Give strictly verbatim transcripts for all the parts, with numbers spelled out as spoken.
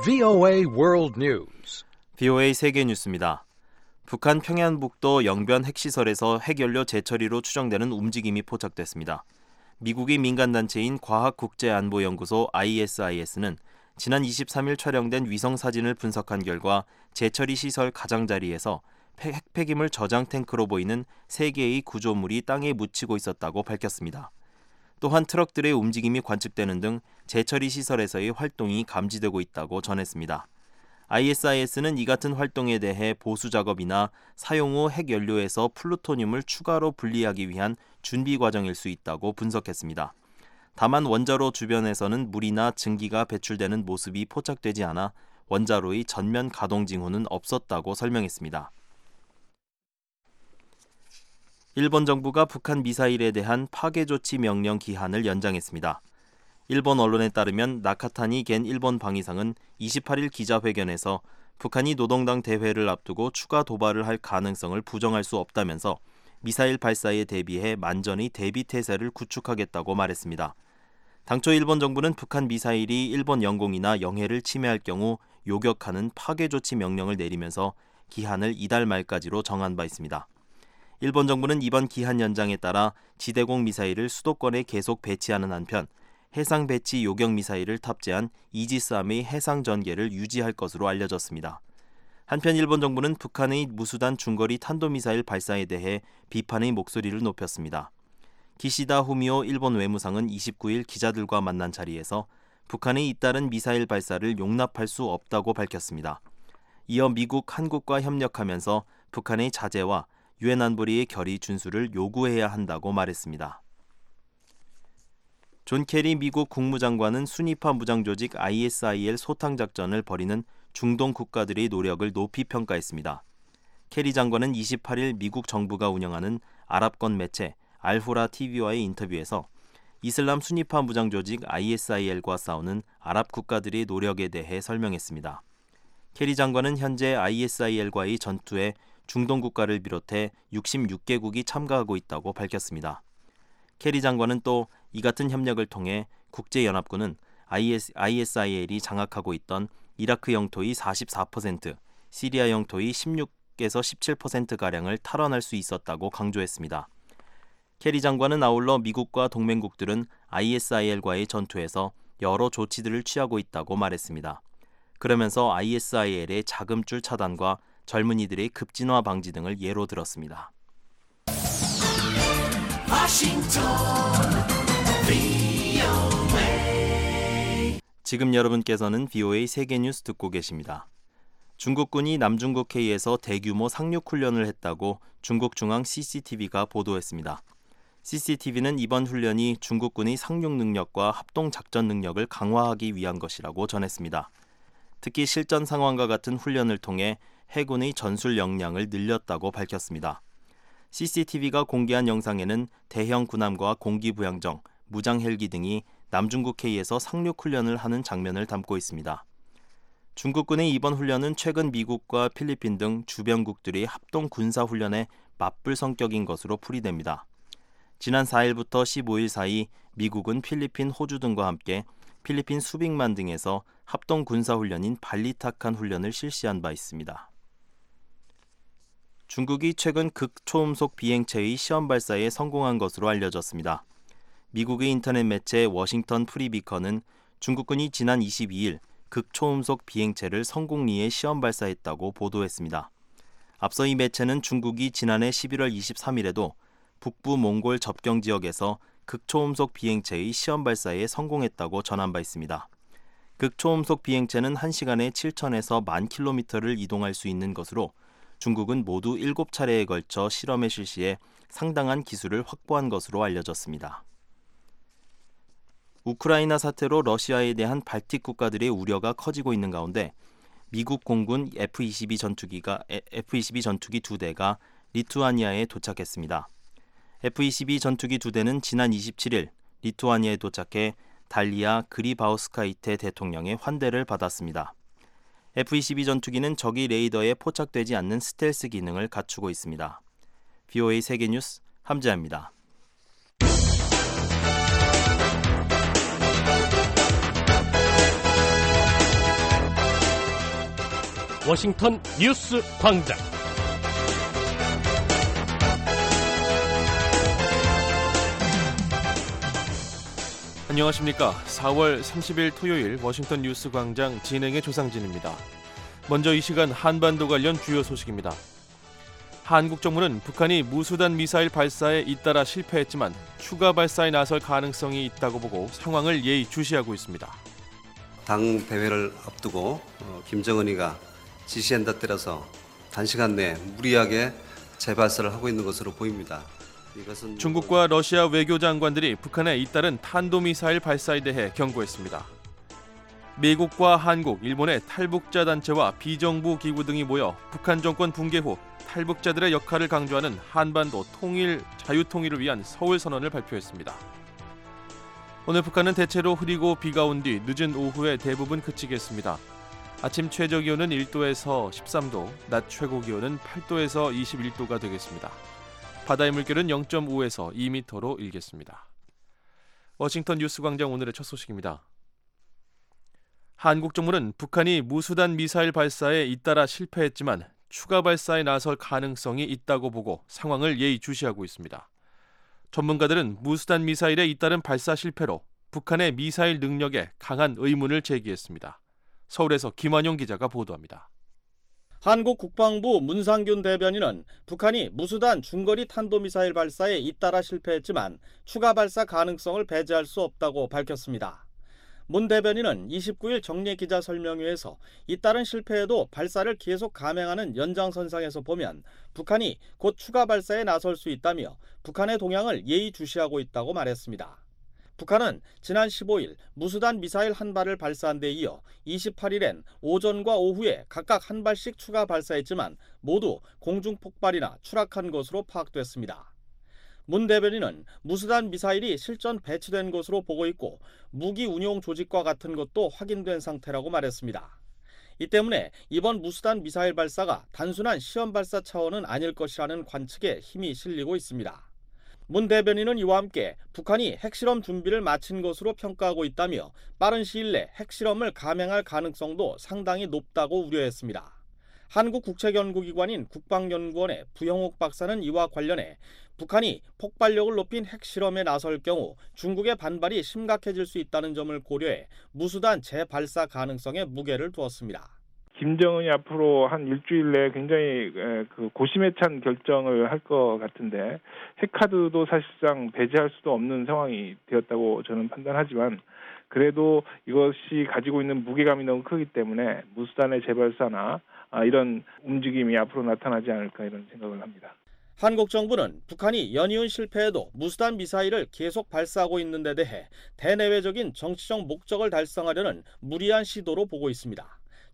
브이오에이 World News. 브이오에이 세계 뉴스입니다. 북한 평양북도 영변 핵시설에서 핵연료 재처리로 추정되는 움직임이 포착됐습니다. 미국의 민간단체인 과학국제안보연구소 아이에스아이에스는 지난 이십삼일 촬영된 위성사진을 분석한 결과 재처리 시설 가장자리에서 핵폐기물 저장 탱크로 보이는 세 개의 구조물이 땅에 묻히고 있었다고 밝혔습니다. 또한 트럭들의 움직임이 관측되는 등 재처리 시설에서의 활동이 감지되고 있다고 전했습니다. 아이에스아이에스는 이 같은 활동에 대해 보수 작업이나 사용 후 핵연료에서 플루토늄을 추가로 분리하기 위한 준비 과정일 수 있다고 분석했습니다. 다만 원자로 주변에서는 물이나 증기가 배출되는 모습이 포착되지 않아 원자로의 전면 가동 징후는 없었다고 설명했습니다. 일본 정부가 북한 미사일에 대한 파괴 조치 명령 기한을 연장했습니다. 일본 언론에 따르면 나카타니 겐 일본 방위상은 이십팔일 기자회견에서 북한이 노동당 대회를 앞두고 추가 도발을 할 가능성을 부정할 수 없다면서 미사일 발사에 대비해 만전의 대비 태세를 구축하겠다고 말했습니다. 당초 일본 정부는 북한 미사일이 일본 영공이나 영해를 침해할 경우 요격하는 파괴 조치 명령을 내리면서 기한을 이달 말까지로 정한 바 있습니다. 일본 정부는 이번 기한 연장에 따라 지대공 미사일을 수도권에 계속 배치하는 한편 해상 배치 요격 미사일을 탑재한 이지스함의 해상 전개를 유지할 것으로 알려졌습니다. 한편 일본 정부는 북한의 무수단 중거리 탄도미사일 발사에 대해 비판의 목소리를 높였습니다. 기시다 후미오 일본 외무상은 이십구일 기자들과 만난 자리에서 북한의 잇따른 미사일 발사를 용납할 수 없다고 밝혔습니다. 이어 미국, 한국과 협력하면서 북한의 자제와 유엔 안보리의 결의 준수를 요구해야 한다고 말했습니다. 존 케리 미국 국무장관은 순위파 무장조직 아이에스아이엘 소탕작전을 벌이는 중동 국가들의 노력을 높이 평가했습니다. 케리 장관은 이십팔일 미국 정부가 운영하는 아랍권 매체 알후라 티비와의 인터뷰에서 이슬람 순위파 무장조직 아이에스아이엘과 싸우는 아랍 국가들의 노력에 대해 설명했습니다. 케리 장관은 현재 아이에스아이엘과의 전투에 중동 국가를 비롯해 육십육 개국이 참가하고 있다고 밝혔습니다. 케리 장관은 또 이 같은 협력을 통해 국제연합군은 아이에스아이엘이 장악하고 있던 이라크 영토의 사십사 퍼센트, 시리아 영토의 십육에서 십칠 퍼센트가량을 탈환할 수 있었다고 강조했습니다. 케리 장관은 아울러 미국과 동맹국들은 아이에스아이엘과의 전투에서 여러 조치들을 취하고 있다고 말했습니다. 그러면서 아이에스아이엘의 자금줄 차단과 젊은이들의 급진화 방지 등을 예로 들었습니다. 지금 여러분께서는 브이오에이 세계뉴스 듣고 계십니다. 중국군이 남중국 해에서 대규모 상륙 훈련을 했다고 중국 중앙 씨씨티비가 보도했습니다. 씨씨티비는 이번 훈련이 중국군의 상륙 능력과 합동 작전 능력을 강화하기 위한 것이라고 전했습니다. 특히 실전 상황과 같은 훈련을 통해 해군의 전술 역량을 늘렸다고 밝혔습니다. 씨씨티비가 공개한 영상에는 대형 군함과 공기부양정, 무장 헬기 등이 남중국 해에서 상륙 훈련을 하는 장면을 담고 있습니다. 중국군의 이번 훈련은 최근 미국과 필리핀 등 주변국들의 합동 군사훈련에 맞불 성격인 것으로 풀이됩니다. 지난 사일부터 십오일 사이 미국은 필리핀, 호주 등과 함께 필리핀 수빅만 등에서 합동 군사훈련인 발리타칸 훈련을 실시한 바 있습니다. 중국이 최근 극초음속 비행체의 시험 발사에 성공한 것으로 알려졌습니다. 미국의 인터넷 매체 워싱턴 프리비컨은 중국군이 지난 이십이일 극초음속 비행체를 성공리에 시험 발사했다고 보도했습니다. 앞서 이 매체는 중국이 지난해 십일월 이십삼일에도 북부 몽골 접경 지역에서 극초음속 비행체의 시험 발사에 성공했다고 전한 바 있습니다. 극초음속 비행체는 한 시간에 칠천에서 만 킬로미터를 이동할 수 있는 것으로 중국은 모두 일곱 차례에 걸쳐 실험에 실시해 상당한 기술을 확보한 것으로 알려졌습니다. 우크라이나 사태로 러시아에 대한 발틱 국가들의 우려가 커지고 있는 가운데 미국 공군 에프 이십이 전투기가 에프 이십이 전투기 두 대가 리투아니아에 도착했습니다. 에프 이십이 전투기 두 대는 지난 이십칠일 리투아니아에 도착해 달리아 그리바우스카이테 대통령의 환대를 받았습니다. 에프 이십이 전투기는 적의 레이더에 포착되지 않는 스텔스 기능을 갖추고 있습니다. 브이오에이 세계뉴스 함재하입니다. 워싱턴 뉴스 광장. 안녕하십니까. 사월 삼십일 토요일 워싱턴 뉴스 광장 진행의 조상진입니다. 먼저 이 시간 한반도 관련 주요 소식입니다. 한국 정부는 북한이 무수단 미사일 발사에 잇따라 실패했지만 추가 발사에 나설 가능성이 있다고 보고 상황을 예의주시하고 있습니다. 당 대회를 앞두고 김정은이가 지시한 데 따라서 단시간 내에 무리하게 재발사를 하고 있는 것으로 보입니다. 이것은 중국과 러시아 외교장관들이 북한에 잇따른 탄도미사일 발사에 대해 경고했습니다. 미국과 한국, 일본의 탈북자 단체와 비정부 기구 등이 모여 북한 정권 붕괴 후 탈북자들의 역할을 강조하는 한반도 통일, 자유통일을 위한 서울선언을 발표했습니다. 오늘 북한은 대체로 흐리고 비가 온 뒤 늦은 오후에 대부분 그치겠습니다. 아침 최저기온은 일 도에서 십삼 도, 낮 최고기온은 팔 도에서 이십일 도가 되겠습니다. 바다의 물결은 영 점 오에서 이 미터로 일겠습니다. 워싱턴 뉴스광장 오늘의 첫 소식입니다. 한국 정부는 북한이 무수단 미사일 발사에 잇따라 실패했지만 추가 발사에 나설 가능성이 있다고 보고 상황을 예의주시하고 있습니다. 전문가들은 무수단 미사일에 잇따른 발사 실패로 북한의 미사일 능력에 강한 의문을 제기했습니다. 서울에서 김환용 기자가 보도합니다. 한국 국방부 문상균 대변인은 북한이 무수단 중거리 탄도미사일 발사에 잇따라 실패했지만 추가 발사 가능성을 배제할 수 없다고 밝혔습니다. 문 대변인은 이십구일 정례 기자 설명회에서 잇따른 실패에도 발사를 계속 감행하는 연장선상에서 보면 북한이 곧 추가 발사에 나설 수 있다며 북한의 동향을 예의주시하고 있다고 말했습니다. 북한은 지난 십오일 무수단 미사일 한 발을 발사한 데 이어 이십팔일엔 오전과 오후에 각각 한 발씩 추가 발사했지만 모두 공중 폭발이나 추락한 것으로 파악됐습니다. 문 대변인은 무수단 미사일이 실전 배치된 것으로 보고 있고 무기 운용 조직과 같은 것도 확인된 상태라고 말했습니다. 이 때문에 이번 무수단 미사일 발사가 단순한 시험 발사 차원은 아닐 것이라는 관측에 힘이 실리고 있습니다. 문 대변인은 이와 함께 북한이 핵실험 준비를 마친 것으로 평가하고 있다며 빠른 시일 내 핵실험을 감행할 가능성도 상당히 높다고 우려했습니다. 한국국책연구기관인 국방연구원의 부영옥 박사는 이와 관련해 북한이 폭발력을 높인 핵실험에 나설 경우 중국의 반발이 심각해질 수 있다는 점을 고려해 무수단 재발사 가능성에 무게를 두었습니다. 김정은이 앞으로 한 일주일 내에 굉장히 그 고심에 찬 결정을 할 것 같은데 핵카드도 사실상 배제할 수도 없는 상황이 되었다고 저는 판단하지만 그래도 이것이 가지고 있는 무게감이 너무 크기 때문에 무수단의 재발사나 이런 움직임이 앞으로 나타나지 않을까 이런 생각을 합니다. 한국 정부는 북한이 연이은 실패에도 무수단 미사일을 계속 발사하고 있는 데 대해 대내외적인 정치적 목적을 달성하려는 무리한 시도로 보고 있습니다.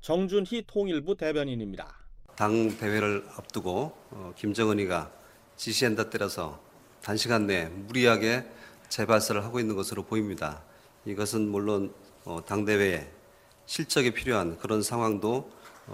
정준희 통일부 대변인입니다. 당 대회를 앞두고 김정은이가 지시한 데 따라서 단시간 내에 무리하게 재발사를 하고 있는 것으로 보입니다. 이것은 물론 당 대회에 실적이 필요한 그런 상황도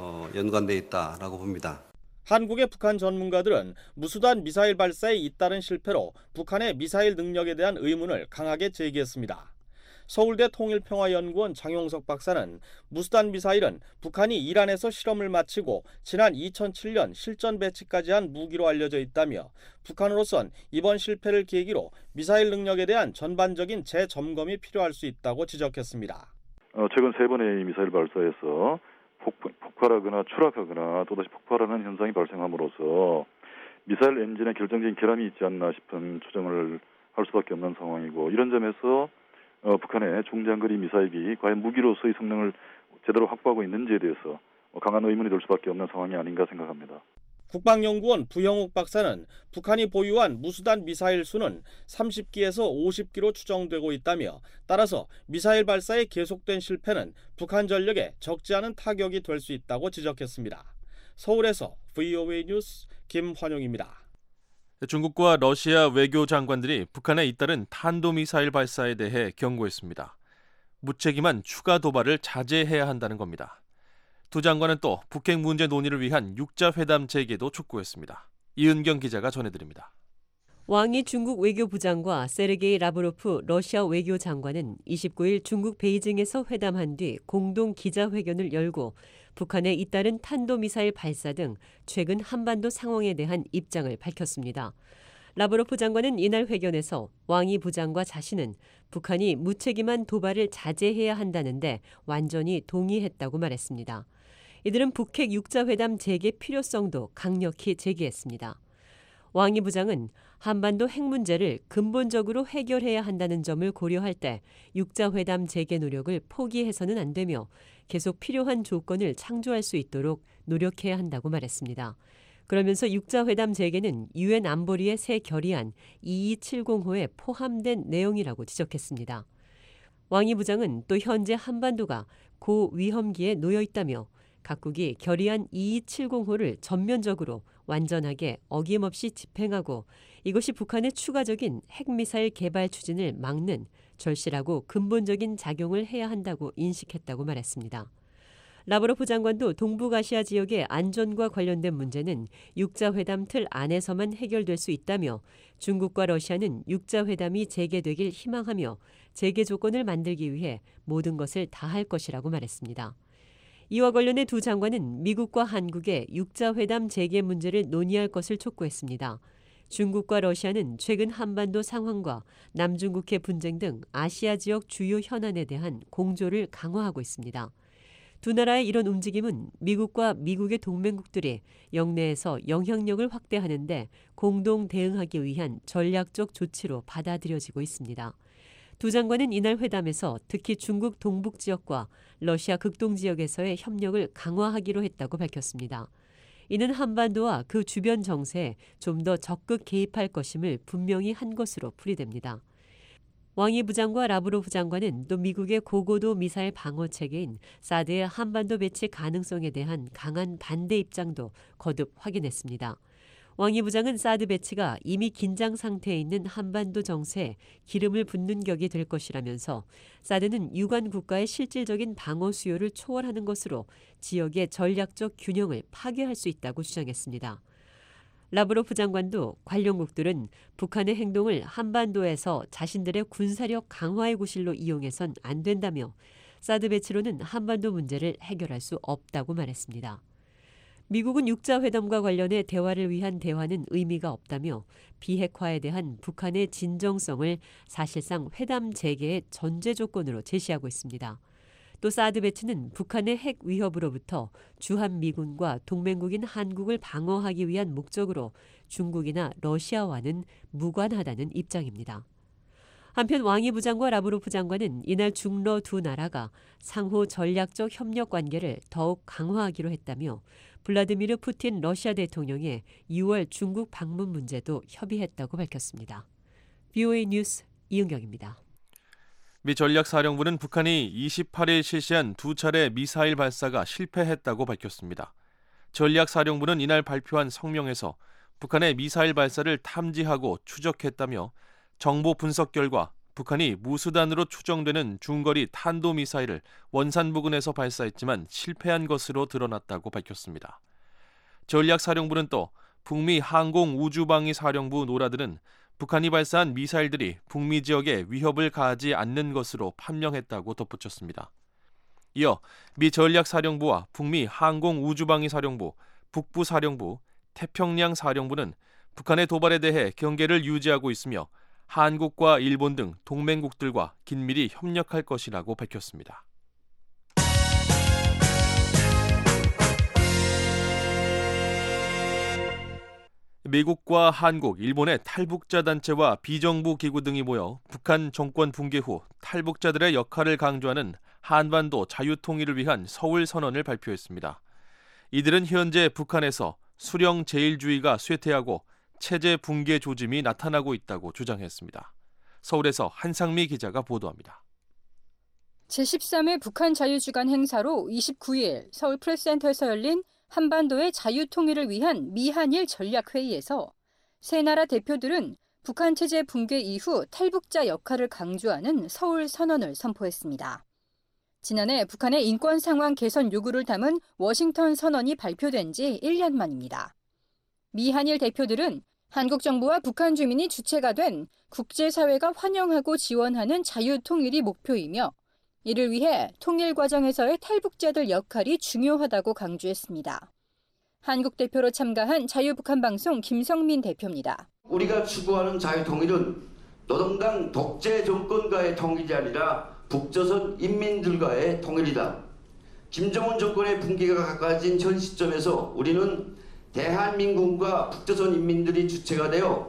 연관되어 있다라고 봅니다. 한국의 북한 전문가들은 무수단 미사일 발사에 잇따른 실패로 북한의 미사일 능력에 대한 의문을 강하게 제기했습니다. 서울대 통일평화연구원 장용석 박사는 무수단 미사일은 북한이 이란에서 실험을 마치고 지난 이천칠년 실전 배치까지 한 무기로 알려져 있다며 북한으로선 이번 실패를 계기로 미사일 능력에 대한 전반적인 재점검이 필요할 수 있다고 지적했습니다. 어, 최근 세 번의 미사일 발사에서 폭, 폭발하거나 추락하거나 또다시 폭발하는 현상이 발생함으로써 미사일 엔진에 결정적인 결함이 있지 않나 싶은 추정을 할 수밖에 없는 상황이고 이런 점에서 어, 북한의 중장거리 미사일이 과연 무기로서의 성능을 제대로 확보하고 있는지에 대해서 강한 의문이 들 수밖에 없는 상황이 아닌가 생각합니다. 국방연구원 부영옥 박사는 북한이 보유한 무수단 미사일 수는 삼십 기에서 오십 기로 추정되고 있다며 따라서 미사일 발사에 계속된 실패는 북한 전력에 적지 않은 타격이 될 수 있다고 지적했습니다. 서울에서 브이오에이 뉴스 김환용입니다. 중국과 러시아 외교장관들이 북한에 잇따른 탄도미사일 발사에 대해 경고했습니다. 무책임한 추가 도발을 자제해야 한다는 겁니다. 두 장관은 또 북핵 문제 논의를 위한 육자 회담 재개도 촉구했습니다. 이은경 기자가 전해드립니다. 왕이 중국 외교부장과 세르게이 라브로프 러시아 외교장관은 이십구일 중국 베이징에서 회담한 뒤 공동 기자회견을 열고 북한에 잇따른 탄도미사일 발사 등 최근 한반도 상황에 대한 입장을 밝혔습니다. 라브로프 장관은 이날 회견에서 왕이 부장과 자신은 북한이 무책임한 도발을 자제해야 한다는데 완전히 동의했다고 말했습니다. 이들은 북핵 육자회담 재개 필요성도 강력히 제기했습니다. 왕이 부장은 한반도 핵 문제를 근본적으로 해결해야 한다는 점을 고려할 때 육자회담 재개 노력을 포기해서는 안 되며 계속 필요한 조건을 창조할 수 있도록 노력해야 한다고 말했습니다. 그러면서 육자회담 재개는 유엔 안보리의 새 결의안 이이칠공호에 포함된 내용이라고 지적했습니다. 왕이 부장은 또 현재 한반도가 고위험기에 놓여 있다며 각국이 결의안 이이칠공호를 전면적으로 완전하게 어김없이 집행하고 이것이 북한의 추가적인 핵미사일 개발 추진을 막는 절실하고 근본적인 작용을 해야 한다고 인식했다고 말했습니다. 라브로프 장관도 동북아시아 지역의 안전과 관련된 문제는 육자회담 틀 안에서만 해결될 수 있다며 중국과 러시아는 육자회담이 재개되길 희망하며 재개 조건을 만들기 위해 모든 것을 다할 것이라고 말했습니다. 이와 관련해 두 장관은 미국과 한국의 육자회담 재개 문제를 논의할 것을 촉구했습니다. 중국과 러시아는 최근 한반도 상황과 남중국해 분쟁 등 아시아 지역 주요 현안에 대한 공조를 강화하고 있습니다. 두 나라의 이런 움직임은 미국과 미국의 동맹국들이 영내에서 영향력을 확대하는 데 공동 대응하기 위한 전략적 조치로 받아들여지고 있습니다. 두 장관은 이날 회담에서 특히 중국 동북 지역과 러시아 극동 지역에서의 협력을 강화하기로 했다고 밝혔습니다. 이는 한반도와 그 주변 정세에 좀 더 적극 개입할 것임을 분명히 한 것으로 풀이됩니다. 왕이 부장과 라브로프 장관은 또 미국의 고고도 미사일 방어 체계인 사드의 한반도 배치 가능성에 대한 강한 반대 입장도 거듭 확인했습니다. 왕이 부장은 사드 배치가 이미 긴장 상태에 있는 한반도 정세에 기름을 붓는 격이 될 것이라면서 사드는 유관 국가의 실질적인 방어 수요를 초월하는 것으로 지역의 전략적 균형을 파괴할 수 있다고 주장했습니다. 라브로프 장관도 관련국들은 북한의 행동을 한반도에서 자신들의 군사력 강화의 구실로 이용해선 안 된다며 사드 배치로는 한반도 문제를 해결할 수 없다고 말했습니다. 미국은 육자회담과 관련해 대화를 위한 대화는 의미가 없다며 비핵화에 대한 북한의 진정성을 사실상 회담 재개의 전제 조건으로 제시하고 있습니다. 또 사드 배치는 북한의 핵 위협으로부터 주한미군과 동맹국인 한국을 방어하기 위한 목적으로 중국이나 러시아와는 무관하다는 입장입니다. 한편 왕이 부장과 라브로프 장관은 이날 중러 두 나라가 상호 전략적 협력 관계를 더욱 강화하기로 했다며 블라디미르 푸틴 러시아 대통령의 유월 중국 방문 문제도 협의했다고 밝혔습니다. 브이오에이 뉴스 이은경입니다. 미 전략사령부는 북한이 이십팔일 실시한 두 차례 미사일 발사가 실패했다고 밝혔습니다. 전략사령부는 이날 발표한 성명에서 북한의 미사일 발사를 탐지하고 추적했다며 정보 분석 결과 북한이 무수단으로 추정되는 중거리 탄도미사일을 원산 부근에서 발사했지만 실패한 것으로 드러났다고 밝혔습니다. 전략사령부는 또 북미 항공우주방위사령부 노라드는 북한이 발사한 미사일들이 북미 지역에 위협을 가하지 않는 것으로 판명했다고 덧붙였습니다. 이어 미 전략사령부와 북미 항공우주방위사령부, 북부사령부, 태평양사령부는 북한의 도발에 대해 경계를 유지하고 있으며 한국과 일본 등 동맹국들과 긴밀히 협력할 것이라고 밝혔습니다. 미국과 한국, 일본의 탈북자 단체와 비정부 기구 등이 모여 북한 정권 붕괴 후 탈북자들의 역할을 강조하는 한반도 자유통일을 위한 서울 선언을 발표했습니다. 이들은 현재 북한에서 수령 제일주의가 쇠퇴하고 체제 붕괴 조짐이 나타나고 있다고 주장했습니다. 서울에서 한상미 기자가 보도합니다. 제십삼 회 북한 자유주간 행사로 이십구일 서울 프레스센터에서 열린 한반도의 자유통일을 위한 미한일 전략회의에서 세 나라 대표들은 북한 체제 붕괴 이후 탈북자 역할을 강조하는 서울 선언을 선포했습니다. 지난해 북한의 인권 상황 개선 요구를 담은 워싱턴 선언이 발표된 지 일 년 만입니다. 미한일 대표들은 한국 정부와 북한 주민이 주체가 된 국제사회가 환영하고 지원하는 자유통일이 목표이며 이를 위해 통일 과정에서의 탈북자들 역할이 중요하다고 강조했습니다. 한국 대표로 참가한 자유북한 방송 김성민 대표입니다. 우리가 추구하는 자유통일은 노동당 독재 정권과의 통일이 아니라 북조선 인민들과의 통일이다. 김정은 정권의 붕괴가 가까워진 현 시점에서 우리는 대한민국과 북조선 인민들이 주체가 되어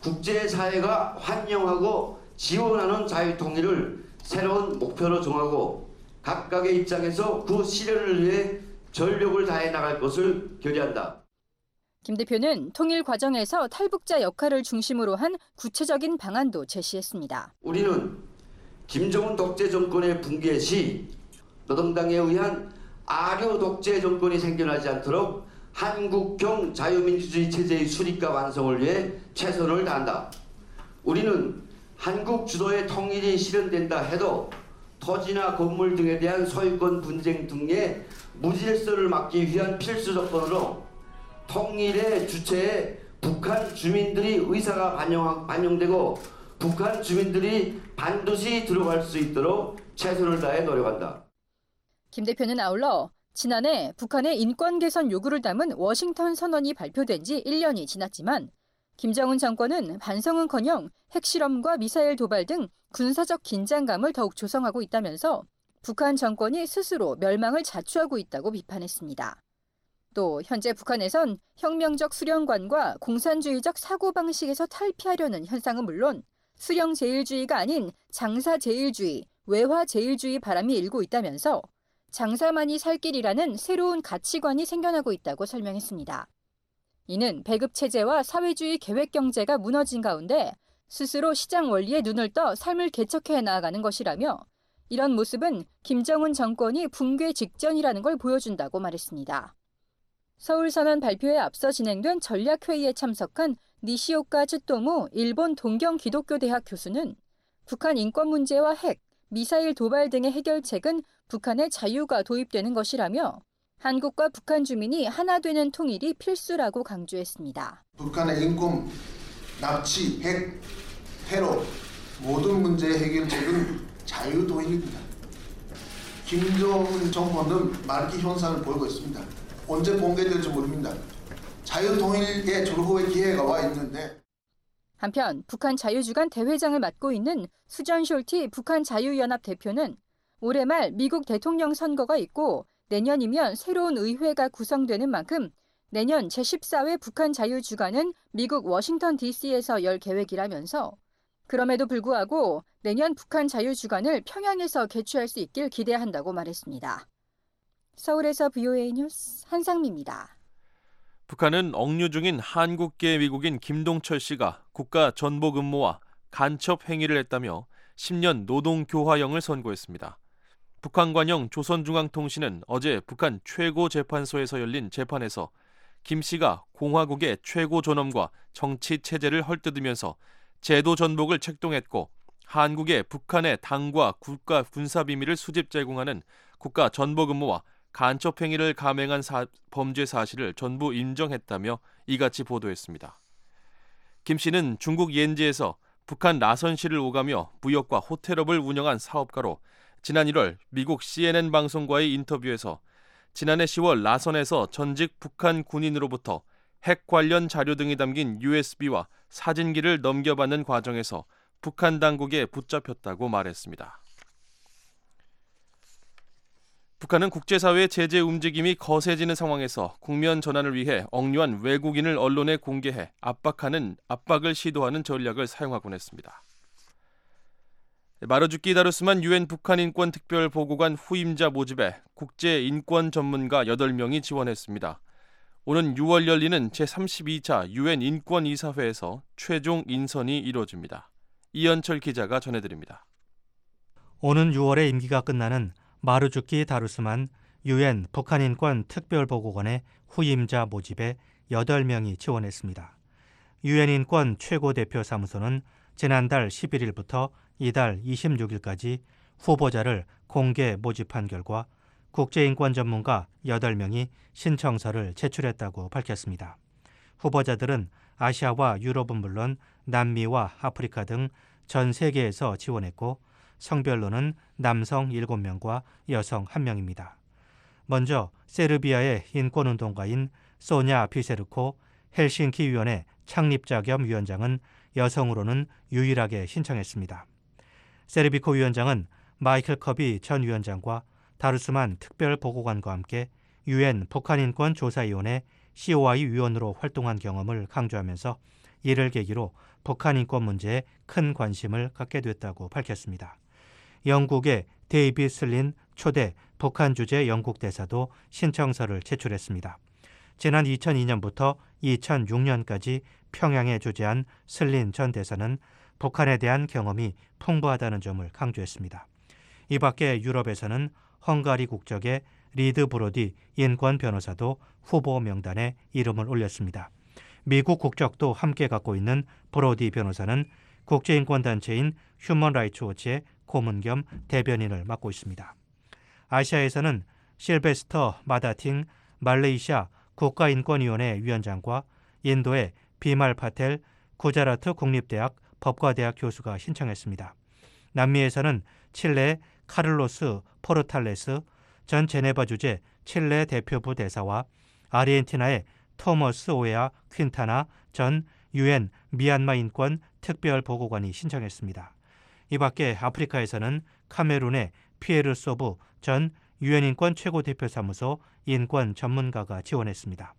국제사회가 환영하고 지원하는 자유통일을 새로운 목표로 정하고 각각의 입장에서 그 실현을 위해 전력을 다해 나갈 것을 결의한다. 김 대표는 통일 과정에서 탈북자 역할을 중심으로 한 구체적인 방안도 제시했습니다. 우리는 김정은 독재 정권의 붕괴 시 노동당에 의한 아류 독재 정권이 생겨나지 않도록 한국형 자유민주주의 체제의 수립과 완성을 위해 최선을 다한다. 우리는 한국 주도의 통일이 실현된다 해도 토지나 건물 등에 대한 소유권 분쟁 등의 무질서를 막기 위한 필수 조건으로 통일의 주체에 북한 주민들이 의사가 반영, 반영되고 북한 주민들이 반드시 들어갈 수 있도록 최선을 다해 노력한다. 김 대표는 아울러 지난해 북한의 인권 개선 요구를 담은 워싱턴 선언이 발표된 지 일 년이 지났지만 김정은 정권은 반성은커녕 핵실험과 미사일 도발 등 군사적 긴장감을 더욱 조성하고 있다면서 북한 정권이 스스로 멸망을 자초하고 있다고 비판했습니다. 또 현재 북한에선 혁명적 수령관과 공산주의적 사고방식에서 탈피하려는 현상은 물론 수령제일주의가 아닌 장사제일주의, 외화제일주의 바람이 일고 있다면서 장사만이 살 길이라는 새로운 가치관이 생겨나고 있다고 설명했습니다. 이는 배급체제와 사회주의 계획경제가 무너진 가운데 스스로 시장 원리에 눈을 떠 삶을 개척해 나아가는 것이라며 이런 모습은 김정은 정권이 붕괴 직전이라는 걸 보여준다고 말했습니다. 서울선언 발표에 앞서 진행된 전략회의에 참석한 니시오카 츠토무 일본 동경기독교대학 교수는 북한 인권 문제와 핵, 미사일 도발 등의 해결책은 북한의 자유가 도입되는 것이라며 한국과 북한 주민이 하나 되는 통일이 필수라고 강조했습니다. 북한의 인권, 납치, 핵, 테러 모든 문제의 해결책은 자유통일입니다. 김정은 정권은 말기 현상을 보이고 있습니다. 언제 붕괴될지 모릅니다. 자유통일의 절호의 기회가 와 있는데 한편 북한 자유주간 대회장을 맡고 있는 수전 숄티 북한 자유연합 대표는 올해 말 미국 대통령 선거가 있고 내년이면 새로운 의회가 구성되는 만큼 내년 제십사 회 북한 자유주간은 미국 워싱턴 디씨에서 열 계획이라면서 그럼에도 불구하고 내년 북한 자유주간을 평양에서 개최할 수 있길 기대한다고 말했습니다. 서울에서 브이오에이 뉴스 한상미입니다. 북한은 억류 중인 한국계 미국인 김동철 씨가 국가 전복 음모와 간첩 행위를 했다며 십 년 노동교화형을 선고했습니다. 북한 관영 조선중앙통신은 어제 북한 최고재판소에서 열린 재판에서 김 씨가 공화국의 최고 존엄과 정치 체제를 헐뜯으면서 제도 전복을 책동했고 한국의 북한의 당과 국가 군사 비밀을 수집 제공하는 국가 전복 음모와 간첩 행위를 감행한 사, 범죄 사실을 전부 인정했다며 이같이 보도했습니다. 김 씨는 중국 옌지에서 북한 라선시를 오가며 무역과 호텔업을 운영한 사업가로 지난 일월 미국 씨엔엔 방송과의 인터뷰에서 지난해 시월 라선에서 전직 북한 군인으로부터 핵 관련 자료 등이 담긴 유에스비와 사진기를 넘겨받는 과정에서 북한 당국에 붙잡혔다고 말했습니다. 북한은 국제사회의 제재 움직임이 거세지는 상황에서 국면 전환을 위해 억류한 외국인을 언론에 공개해 압박하는 압박을 시도하는 전략을 사용하곤 했습니다. 마르주키 다루스만 유엔 북한 인권 특별 보고관 후임자 모집에 국제 인권 전문가 여덟 명이 지원했습니다. 오는 유월 열리는 제삼십이 차 유엔 인권이사회에서 최종 인선이 이루어집니다. 이현철 기자가 전해드립니다. 오는 유월에 임기가 끝나는 마르주키 다루스만 유엔 북한 인권 특별 보고관의 후임자 모집에 여덟 명이 지원했습니다. 유엔 인권 최고대표 사무소는 지난달 십일 일부터 이달 이십육 일까지 후보자를 공개 모집한 결과 국제인권 전문가 여덟 명이 신청서를 제출했다고 밝혔습니다. 후보자들은 아시아와 유럽은 물론 남미와 아프리카 등 전 세계에서 지원했고 성별로는 남성 일곱 명과 여성 한 명입니다. 먼저 세르비아의 인권운동가인 소냐 비세르코 헬싱키 위원회 창립자 겸 위원장은 여성으로는 유일하게 신청했습니다. 세르비코 위원장은 마이클 커비 전 위원장과 다루스만 특별보고관과 함께 유엔 북한인권조사위원회 씨오아이 위원으로 활동한 경험을 강조하면서 이를 계기로 북한 인권 문제에 큰 관심을 갖게 됐다고 밝혔습니다. 영국의 데이빗 슬린 초대 북한 주재 영국 대사도 신청서를 제출했습니다. 지난 이천이 년부터 이천육 년까지 평양에 주재한 슬린 전 대사는 북한에 대한 경험이 풍부하다는 점을 강조했습니다. 이 밖에 유럽에서는 헝가리 국적의 리드 브로디 인권 변호사도 후보 명단에 이름을 올렸습니다. 미국 국적도 함께 갖고 있는 브로디 변호사는 국제인권단체인 휴먼 라이츠 워치의 고문 겸 대변인을 맡고 있습니다. 아시아에서는 실베스터 마다팅 말레이시아 국가인권위원회 위원장과 인도의 비말 파텔 구자라트 국립대학 법과대학 교수가 신청했습니다. 남미에서는 칠레의 카를로스 포르탈레스 전 제네바 주재 칠레 대표부 대사와 아르헨티나의 토머스 오에아 퀸타나 전 유엔 미얀마 인권 특별보고관이 신청했습니다. 이 밖에 아프리카에서는 카메룬의 피에르 소브 전 유엔 인권 최고대표사무소 인권 전문가가 지원했습니다.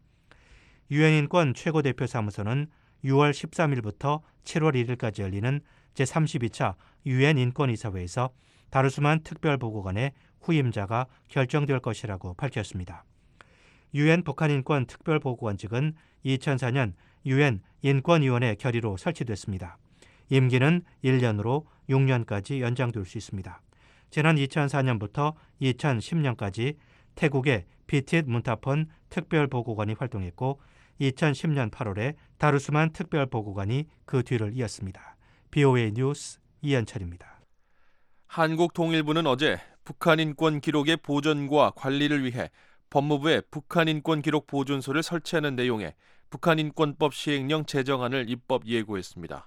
유엔 인권 최고대표사무소는 유월 십삼일부터 칠월 일일까지 열리는 제삼십이 차 유엔 인권이사회에서 다루스만 특별보고관의 후임자가 결정될 것이라고 밝혔습니다. 유엔 북한인권 특별보고관직은 이천사 년 유엔 인권위원회 결의로 설치됐습니다. 임기는 일 년으로 육 년까지 연장될 수 있습니다. 지난 이천사 년부터 이천십 년까지 태국의 비tit 문타폰 특별보고관이 활동했고 이천십 년 팔월에 다루스만 특별보고관이 그 뒤를 이었습니다. 비오에이 뉴스 이현철입니다. 한국 통일부는 어제 북한 인권 기록의 보존과 관리를 위해 법무부에 북한 인권 기록 보존소를 설치하는 내용의 북한인권법 시행령 제정안을 입법 예고했습니다.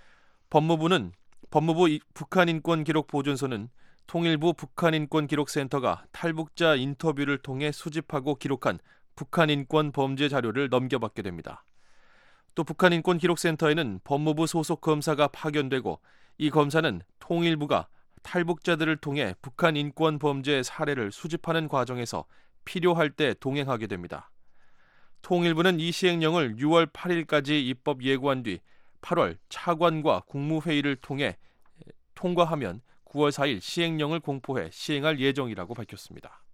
법무부는 법무부 북한인권기록보존소는 통일부 북한인권기록센터가 탈북자 인터뷰를 통해 수집하고 기록한 북한인권 범죄 자료를 넘겨받게 됩니다. 또 북한인권기록센터에는 법무부 소속 검사가 파견되고 이 검사는 통일부가 탈북자들을 통해 북한인권 범죄 사례를 수집하는 과정에서 필요할 때 동행하게 됩니다. 통일부는 이 시행령을 유월 팔일까지 입법 예고한 뒤 팔월 차관과 국무회의를 통해 통과하면 구월 사일 시행령을 공포해 시행할 예정이라고 밝혔습니다.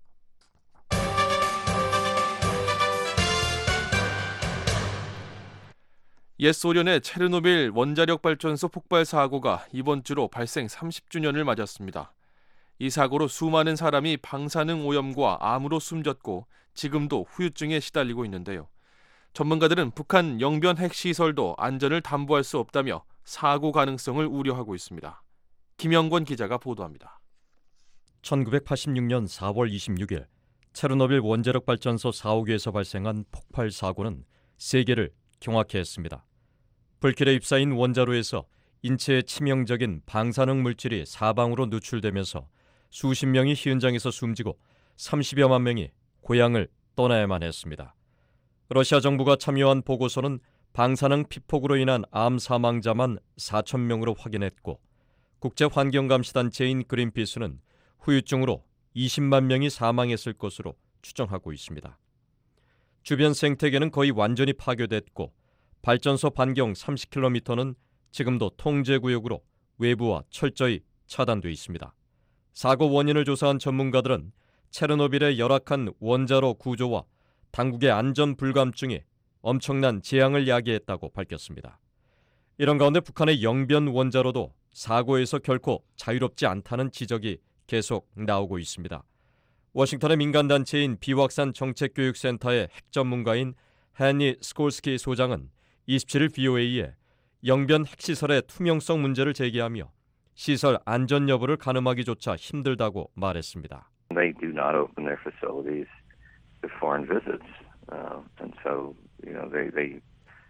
옛 소련의 체르노빌 원자력 발전소 폭발 사고가 이번 주로 발생 삼십 주년을 맞았습니다. 이 사고로 수많은 사람이 방사능 오염과 암으로 숨졌고 지금도 후유증에 시달리고 있는데요. 전문가들은 북한 영변 핵시설도 안전을 담보할 수 없다며 사고 가능성을 우려하고 있습니다. 김영권 기자가 보도합니다. 천구백팔십육 년 사월 이십육일 체르노빌 원자력 발전소 사 호기에서 발생한 폭발 사고는 세계를 경악케 했습니다. 불길에 휩싸인 원자로에서 인체에 치명적인 방사능 물질이 사방으로 누출되면서 수십 명이 현장에서 숨지고 삼십여만 명이 고향을 떠나야만 했습니다. 러시아 정부가 참여한 보고서는 방사능 피폭으로 인한 암 사망자만 사천 명으로 확인했고 국제환경감시단체인 그린피스는 후유증으로 이십만 명이 사망했을 것으로 추정하고 있습니다. 주변 생태계는 거의 완전히 파괴됐고 발전소 반경 삼십 킬로미터는 지금도 통제구역으로 외부와 철저히 차단돼 있습니다. 사고 원인을 조사한 전문가들은 체르노빌의 열악한 원자로 구조와 당국의 안전 불감증이 엄청난 재앙을 야기했다고 밝혔습니다. 이런 가운데 북한의 영변 원자로도 사고에서 결코 자유롭지 않다는 지적이 계속 나오고 있습니다. 워싱턴의 민간단체인 비확산 정책교육센터의 핵전문가인 헨리 스콜스키 소장은 이십칠일 비오에이에 영변 핵시설의 투명성 문제를 제기하며 시설 안전 여부를 가늠하기조차 힘들다고 말했습니다. They do not open their facilities to foreign visits, uh, and so you know they they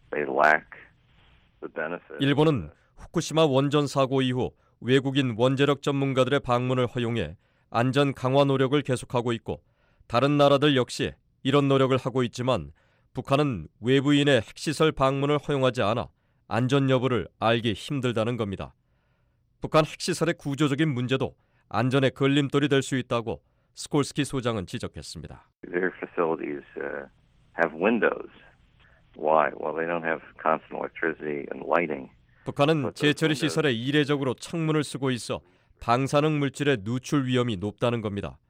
일본은 후쿠시마 원전 사고 이후 외국인 원자력 전문가들의 방문을 허용해 안전 강화 노력을 계속하고 있고 다른 나라들 역시 이런 노력을 하고 있지만 북한은 외부인의 핵시설 방문을 허용하지 않아 안전 여부를 알기 힘들다는 겁니다. 북한 핵시설의 구조적인 문제도 안전의 걸림돌이 될 수 있다고 스콜스키 소장은 지적했습니다. Their facilities uh, have windows. Why? Well, they don't have constant electricity and lighting. 북한은 재처리 시설에 이례적으로 창문을 쓰고 있어 방사능 물질의 누출 위험이 높다는 겁니다.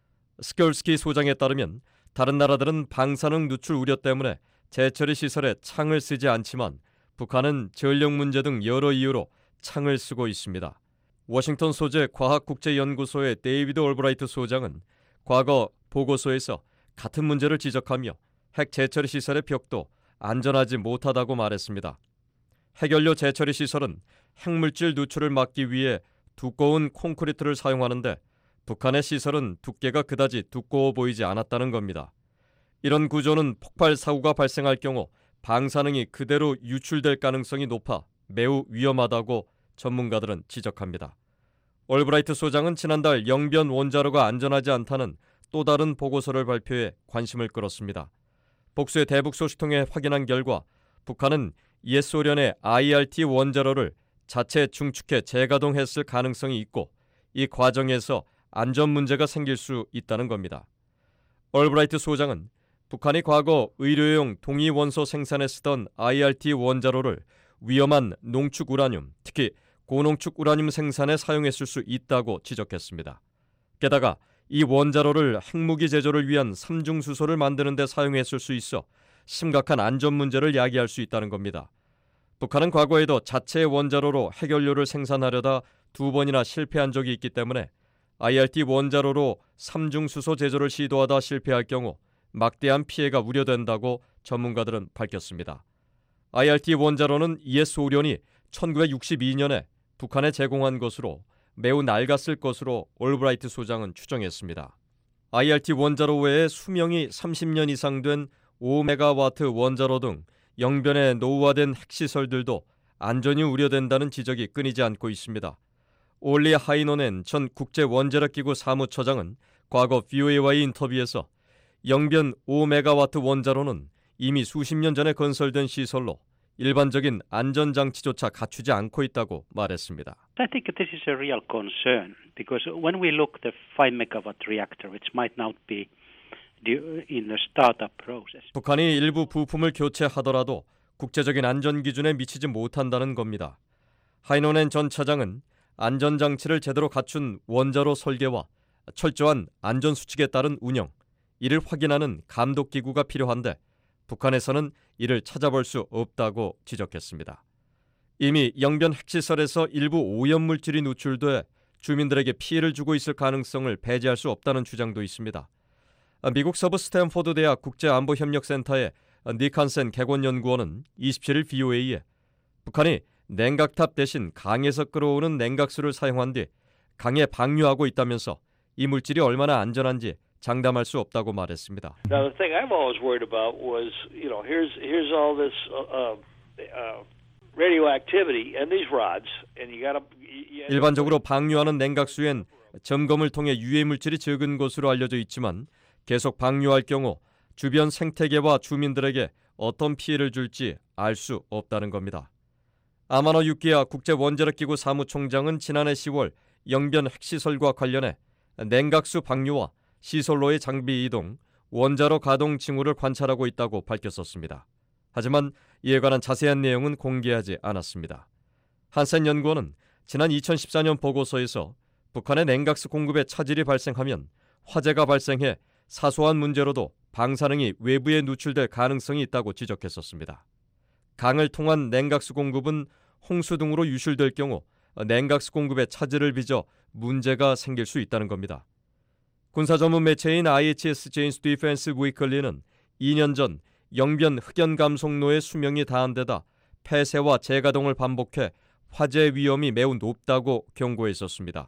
스콜스키 소장에 따르면 다른 나라들은 방사능 누출 우려 때문에 재처리 시설에 창을 쓰지 않지만 북한은 전력 문제 등 여러 이유로 창을 쓰고 있습니다. 워싱턴 소재 과학국제연구소의 데이비드 올브라이트 소장은 과거 보고서에서 같은 문제를 지적하며 핵 재처리 시설의 벽도 안전하지 못하다고 말했습니다. 핵연료 재처리 시설은 핵물질 누출을 막기 위해 두꺼운 콘크리트를 사용하는데 북한의 시설은 두께가 그다지 두꺼워 보이지 않았다는 겁니다. 이런 구조는 폭발 사고가 발생할 경우 방사능이 그대로 유출될 가능성이 높아 매우 위험하다고 전문가들은 지적합니다. 올브라이트 소장은 지난달 영변 원자로가 안전하지 않다는 또 다른 보고서를 발표해 관심을 끌었습니다. 복수의 대북 소식통에 확인한 결과 북한은 옛 소련의 아이알티 원자로를 자체 중축해 재가동했을 가능성이 있고 이 과정에서 안전 문제가 생길 수 있다는 겁니다. 올브라이트 소장은 북한이 과거 의료용 동위원소 생산에 쓰던 아이알티 원자로를 위험한 농축 우라늄, 특히 고농축 우라늄 생산에 사용했을 수 있다고 지적했습니다. 게다가 이 원자로를 핵무기 제조를 위한 삼중수소를 만드는 데 사용했을 수 있어 심각한 안전 문제를 야기할 수 있다는 겁니다. 북한은 과거에도 자체 원자로로 핵연료를 생산하려다 두 번이나 실패한 적이 있기 때문에 아이알티 원자로로 삼중수소 제조를 시도하다 실패할 경우 막대한 피해가 우려된다고 전문가들은 밝혔습니다. 아이알티 원자로는 옛 소련이 천구백육십이 년에 북한에 제공한 것으로 매우 낡았을 것으로 올브라이트 소장은 추정했습니다. 아이알티 원자로 외에 수명이 삼십 년 이상 된 오 메가와트 원자로 등 영변에 노후화된 핵시설들도 안전이 우려된다는 지적이 끊이지 않고 있습니다. 올리 하이노넨 전 국제원자력기구 사무처장은 과거 브이오에이와의 인터뷰에서 영변 오 메가와트 원자로는 이미 수십 년 전에 건설된 시설로 일반적인 안전장치조차 갖추지 않고 있다고 말했습니다. I think this is a real concern because when we look at the five megawatt reactor, which might not be in the startup process. 북한이 일부 부품을 교체하더라도 국제적인 안전 기준에 미치지 못한다는 겁니다. 하이노넨 전 차장은 안전장치를 제대로 갖춘 원자로 설계와 철저한 안전수칙에 따른 운영, 이를 확인하는 감독기구가 필요한데 북한에서는 이를 찾아볼 수 없다고 지적했습니다. 이미 영변 핵시설에서 일부 오염물질이 누출돼 주민들에게 피해를 주고 있을 가능성을 배제할 수 없다는 주장도 있습니다. 미국 서부 스탠포드 대학 국제안보협력센터의 니칸센 객원연구원은 이십칠 일 브이오에이에 북한이 냉각탑 대신 강에서 끌어오는 냉각수를 사용한 뒤 강에 방류하고 있다면서 이 물질이 얼마나 안전한지 장담할 수 없다고 말했습니다. Now the thing I'm always worried about was, you know, here's here's all this uh, uh, radioactivity and these rods, and you gotta. 일반적으로 방류하는 냉각수엔 점검을 통해 유해 물질이 적은 것으로 알려져 있지만 계속 방류할 경우 주변 생태계와 주민들에게 어떤 피해를 줄지 알 수 없다는 겁니다. 아마노 유키야 국제원자력기구 사무총장은 지난해 시월 영변 핵시설과 관련해 냉각수 방류와 시설로의 장비 이동, 원자로 가동 징후를 관찰하고 있다고 밝혔었습니다. 하지만 이에 관한 자세한 내용은 공개하지 않았습니다. 한센 연구원은 지난 이천십사 년 보고서에서 북한의 냉각수 공급에 차질이 발생하면 화재가 발생해 사소한 문제로도 방사능이 외부에 누출될 가능성이 있다고 지적했었습니다. 강을 통한 냉각수 공급은 홍수 등으로 유출될 경우 냉각수 공급에 차질을 빚어 문제가 생길 수 있다는 겁니다. 군사 전문 매체인 아이에이치에스 제임스 디펜스 위클리는 이 년 전 영변 흑연 감속로의 수명이 다한 데다 폐쇄와 재가동을 반복해 화재 위험이 매우 높다고 경고했었습니다.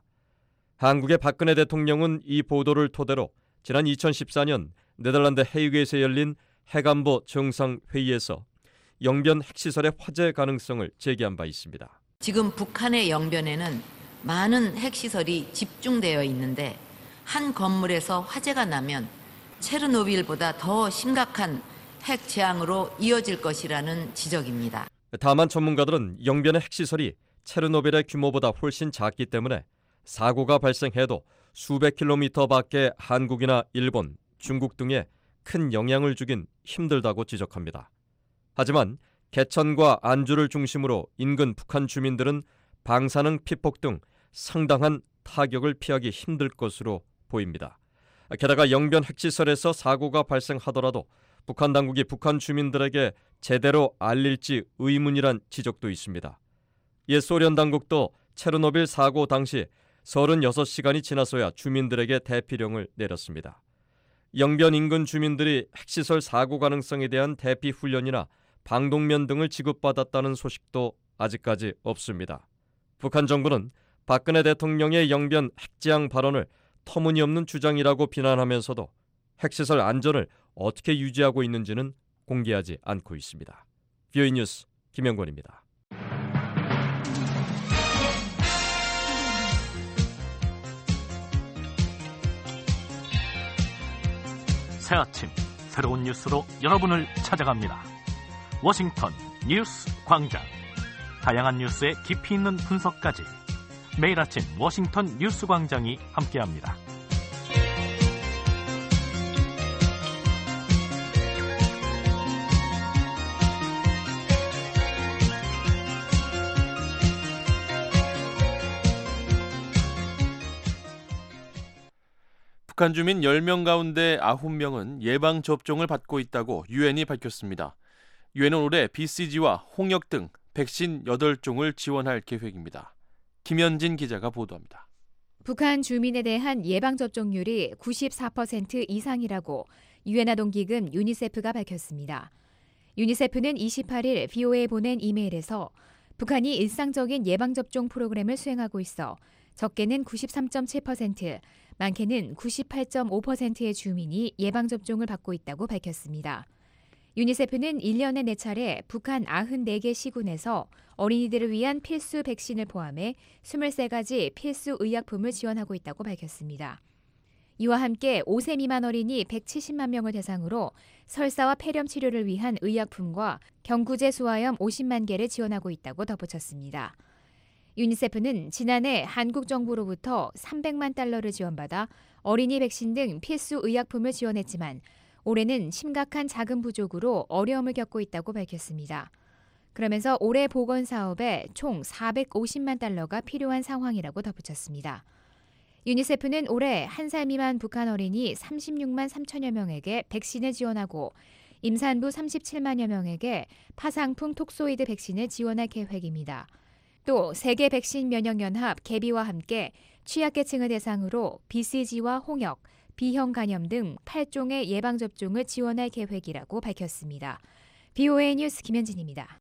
한국의 박근혜 대통령은 이 보도를 토대로 지난 이천십사 년 네덜란드 헤이그에서 열린 핵안보 정상회의에서 영변 핵시설의 화재 가능성을 제기한 바 있습니다. 지금 북한의 영변에는 많은 핵시설이 집중되어 있는데 한 건물에서 화재가 나면 체르노빌보다 더 심각한 핵 재앙으로 이어질 것이라는 지적입니다. 다만 전문가들은 영변의 핵시설이 체르노빌의 규모보다 훨씬 작기 때문에 사고가 발생해도 수백 킬로미터 밖에 한국이나 일본, 중국 등에 큰 영향을 주긴 힘들다고 지적합니다. 하지만 개천과 안주를 중심으로 인근 북한 주민들은 방사능 피폭 등 상당한 타격을 피하기 힘들 것으로 보입니다. 게다가 영변 핵시설에서 사고가 발생하더라도 북한 당국이 북한 주민들에게 제대로 알릴지 의문이란 지적도 있습니다. 옛 소련 당국도 체르노빌 사고 당시 서른여섯 시간이 지나서야 주민들에게 대피령을 내렸습니다. 영변 인근 주민들이 핵시설 사고 가능성에 대한 대피 훈련이나 방독면 등을 지급받았다는 소식도 아직까지 없습니다. 북한 정부는 박근혜 대통령의 영변 핵재앙 발언을 터무니없는 주장이라고 비난하면서도 핵시설 안전을 어떻게 유지하고 있는지는 공개하지 않고 있습니다. 비오이 뉴스 김영권입니다. 새 아침 새로운 뉴스로 여러분을 찾아갑니다. 워싱턴 뉴스 광장. 다양한 뉴스의 깊이 있는 분석까지 매일 아침 워싱턴 뉴스 광장이 함께합니다. 북한 주민 열 명 가운데 아홉 명은 예방접종을 받고 있다고 유엔이 밝혔습니다. 유엔은 올해 비씨지와 홍역 등 백신 여덟 종을 지원할 계획입니다. 김현진 기자가 보도합니다. 북한 주민에 대한 예방접종률이 구십사 퍼센트 이상이라고 유엔 아동기금 유니세프가 밝혔습니다. 유니세프는 이십팔 일 비오에이에 보낸 이메일에서 북한이 일상적인 예방접종 프로그램을 수행하고 있어 적게는 구십삼 점 칠 퍼센트, 많게는 구십팔 점 오 퍼센트의 주민이 예방접종을 받고 있다고 밝혔습니다. 유니세프는 일 년에 네 차례 북한 구십사 개 시군에서 어린이들을 위한 필수 백신을 포함해 이십삼 가지 필수 의약품을 지원하고 있다고 밝혔습니다. 이와 함께 오 세 미만 어린이 백칠십만 명을 대상으로 설사와 폐렴 치료를 위한 의약품과 경구제 수화염 오십만 개를 지원하고 있다고 덧붙였습니다. 유니세프는 지난해 한국 정부로부터 삼백만 달러를 지원받아 어린이 백신 등 필수 의약품을 지원했지만 올해는 심각한 자금 부족으로 어려움을 겪고 있다고 밝혔습니다. 그러면서 올해 보건 사업에 총 사백오십만 달러가 필요한 상황이라고 덧붙였습니다. 유니세프는 올해 한 살 미만 북한 어린이 삼십육만 삼천여 명에게 백신을 지원하고 임산부 삼십칠만여 명에게 파상풍 톡소이드 백신을 지원할 계획입니다. 또 세계 백신 면역연합 개비와 함께 취약계층을 대상으로 비씨지와 홍역, B형 간염 등 팔 종의 예방접종을 지원할 계획이라고 밝혔습니다. 비오에이 뉴스 김현진입니다.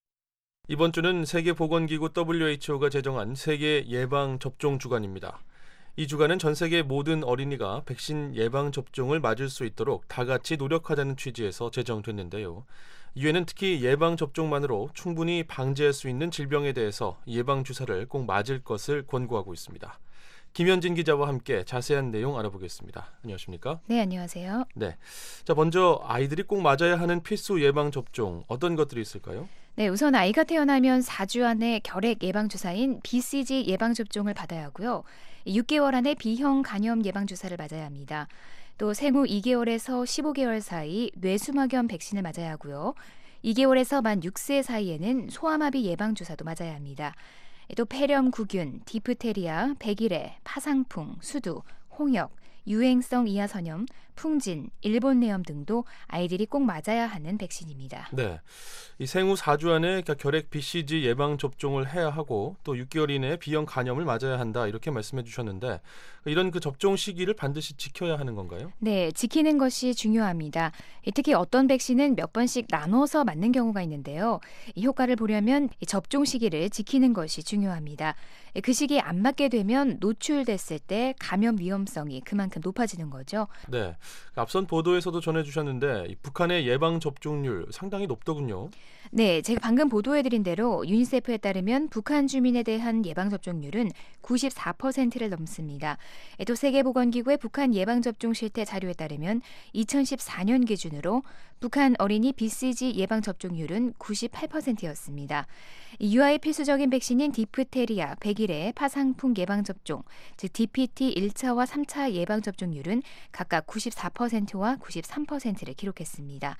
이번 주는 세계보건기구 더블유에이치오가 제정한 세계 예방접종 주간입니다. 이 주간은 전 세계 모든 어린이가 백신 예방접종을 맞을 수 있도록 다 같이 노력하자는 취지에서 제정됐는데요. 유엔은 특히 예방접종만으로 충분히 방지할 수 있는 질병에 대해서 예방주사를 꼭 맞을 것을 권고하고 있습니다. 김현진 기자와 함께 자세한 내용 알아보겠습니다. 안녕하십니까? 네, 안녕하세요. 네, 자 먼저 아이들이 꼭 맞아야 하는 필수 예방접종 어떤 것들이 있을까요? 네, 우선 아이가 태어나면 사 주 안에 결핵 예방주사인 비씨지 예방접종을 받아야 하고요. 육 개월 안에 B형 간염 예방주사를 맞아야 합니다. 또 생후 이 개월에서 십오 개월 사이 뇌수막염 백신을 맞아야 하고요. 이 개월에서 만 육 세 사이에는 소아마비 예방주사도 맞아야 합니다. 또 폐렴 구균, 디프테리아, 백일해, 파상풍, 수두, 홍역, 유행성 이하선염, 풍진, 일본내염 등도 아이들이 꼭 맞아야 하는 백신입니다. 네, 이 생후 사 주 안에 결핵 비씨지 예방 접종을 해야 하고 또 육 개월 이내에 B형 간염을 맞아야 한다 이렇게 말씀해 주셨는데 이런 그 접종 시기를 반드시 지켜야 하는 건가요? 네, 지키는 것이 중요합니다. 특히 어떤 백신은 몇 번씩 나눠서 맞는 경우가 있는데요. 이 효과를 보려면 접종 시기를 지키는 것이 중요합니다. 그 시기에 안 맞게 되면 노출됐을 때 감염 위험성이 그만큼 높아지는 거죠. 네, 앞선 보도에서도 전해주셨는데 이 북한의 예방 접종률 상당히 높더군요. 네, 제가 방금 보도해드린 대로 유니세프에 따르면 북한 주민에 대한 예방접종률은 구십사 퍼센트를 넘습니다. 또 세계보건기구의 북한 예방접종 실태 자료에 따르면 이천십사 년 기준으로 북한 어린이 비씨지 예방접종률은 구십팔 퍼센트였습니다. 유아의 필수적인 백신인 디프테리아, 백일의 파상풍 예방접종, 즉 디피티 일 차와 삼 차 예방접종률은 각각 구십사 퍼센트와 구십삼 퍼센트를 기록했습니다.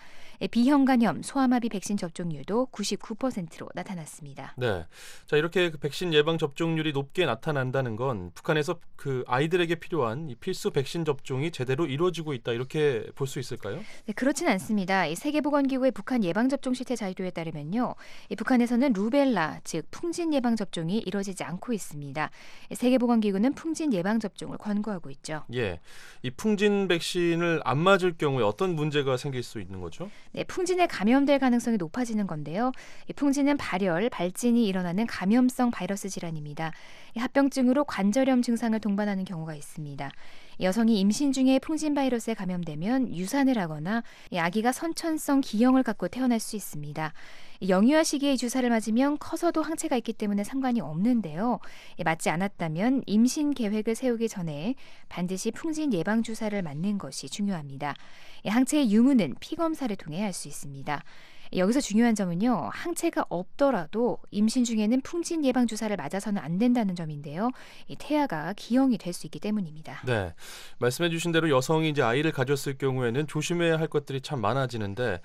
비형간염, 소아마비 백신 접종률도 구십구 퍼센트로 나타났습니다. 네, 자 이렇게 그 백신 예방 접종률이 높게 나타난다는 건 북한에서 그 아이들에게 필요한 이 필수 백신 접종이 제대로 이루어지고 있다 이렇게 볼 수 있을까요? 네, 그렇진 않습니다. 이 세계보건기구의 북한 예방접종 실태 자료에 따르면요, 이 북한에서는 루벨라, 즉 풍진 예방접종이 이루어지지 않고 있습니다. 세계보건기구는 풍진 예방접종을 권고하고 있죠. 예, 이 풍진 백신을 안 맞을 경우에 어떤 문제가 생길 수 있는 거죠? 네, 풍진에 감염될 가능성이 높아지는 건데요. 이 풍진은 발열, 발진이 일어나는 감염성 바이러스 질환입니다. 이 합병증으로 관절염 증상을 동반하는 경우가 있습니다. 여성이 임신 중에 풍진 바이러스에 감염되면 유산을 하거나 아기가 선천성 기형을 갖고 태어날 수 있습니다. 영유아 시기에 주사를 맞으면 커서도 항체가 있기 때문에 상관이 없는데요. 맞지 않았다면 임신 계획을 세우기 전에 반드시 풍진 예방 주사를 맞는 것이 중요합니다. 항체의 유무는 피검사를 통해 알 수 있습니다. 여기서 중요한 점은요, 항체가 없더라도 임신 중에는 풍진 예방 주사를 맞아서는 안 된다는 점인데요. 이 태아가 기형이 될 수 있기 때문입니다. 네, 말씀해주신 대로 여성이 이제 아이를 가졌을 경우에는 조심해야 할 것들이 참 많아지는데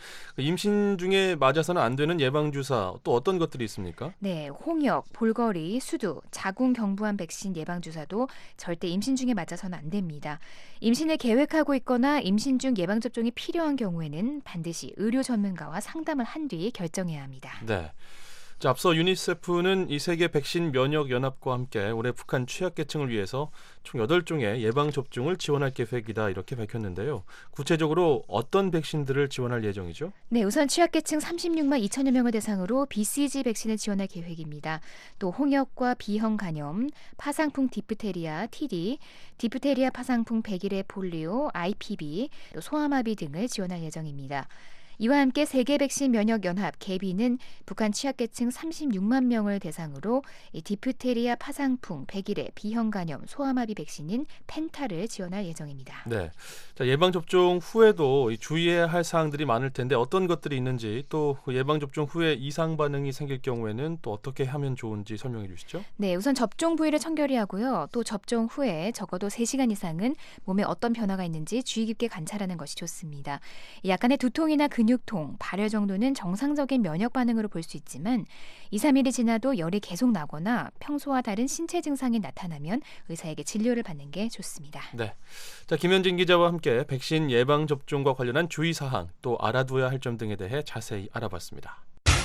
임신 중에 맞아서는 안 되는 예방 주사 또 어떤 것들이 있습니까? 네, 홍역, 볼거리, 수두, 자궁 경부암 백신 예방 주사도 절대 임신 중에 맞아서는 안 됩니다. 임신을 계획하고 있거나 임신 중 예방 접종이 필요한 경우에는 반드시 의료 전문가와 상담 한 뒤 결정해야 합니다. 네. 자, 앞서 유니세프는 이 세계 백신 면역 연합과 함께 올해 북한 취약계층을 위해서 총 여덟 종의 예방 접종을 지원할 계획이다 이렇게 밝혔는데요. 구체적으로 어떤 백신들을 지원할 예정이죠? 네, 우선 취약계층 삼십육만 이천여 명을 대상으로 비씨지 백신을 지원할 계획입니다. 또 홍역과 비형 간염, 파상풍 디프테리아, 티디, 디프테리아 파상풍 백일의 폴리오, 아이피비, 또 소아마비 등을 지원할 예정입니다. 이와 함께 세계백신 면역연합 개비는 북한 취약계층 삼십육만 명을 대상으로 이 디프테리아 파상풍, 백일의 비형간염, 소아마비 백신인 펜타를 지원할 예정입니다. 네, 자, 예방접종 후에도 주의해야 할 사항들이 많을 텐데 어떤 것들이 있는지 또 예방접종 후에 이상 반응이 생길 경우에는 또 어떻게 하면 좋은지 설명해 주시죠. 네, 우선 접종 부위를 청결히 하고요. 또 접종 후에 적어도 세 시간 이상은 몸에 어떤 변화가 있는지 주의 깊게 관찰하는 것이 좋습니다. 약간의 두통이나 근 근육통, 발열 정도는 정상적인 면역 반응으로 볼 수 있지만 이, 삼 일이 지나도 열이 계속 나거나 평소와 다른 신체 증상이 나타나면 의사에게 진료를 받는 게 좋습니다. 네, 자 김현진 기자와 함께 백신 예방 접종과 관련한 주의 사항 또 알아둬야 할 점 등에 대해 자세히 알아봤습니다.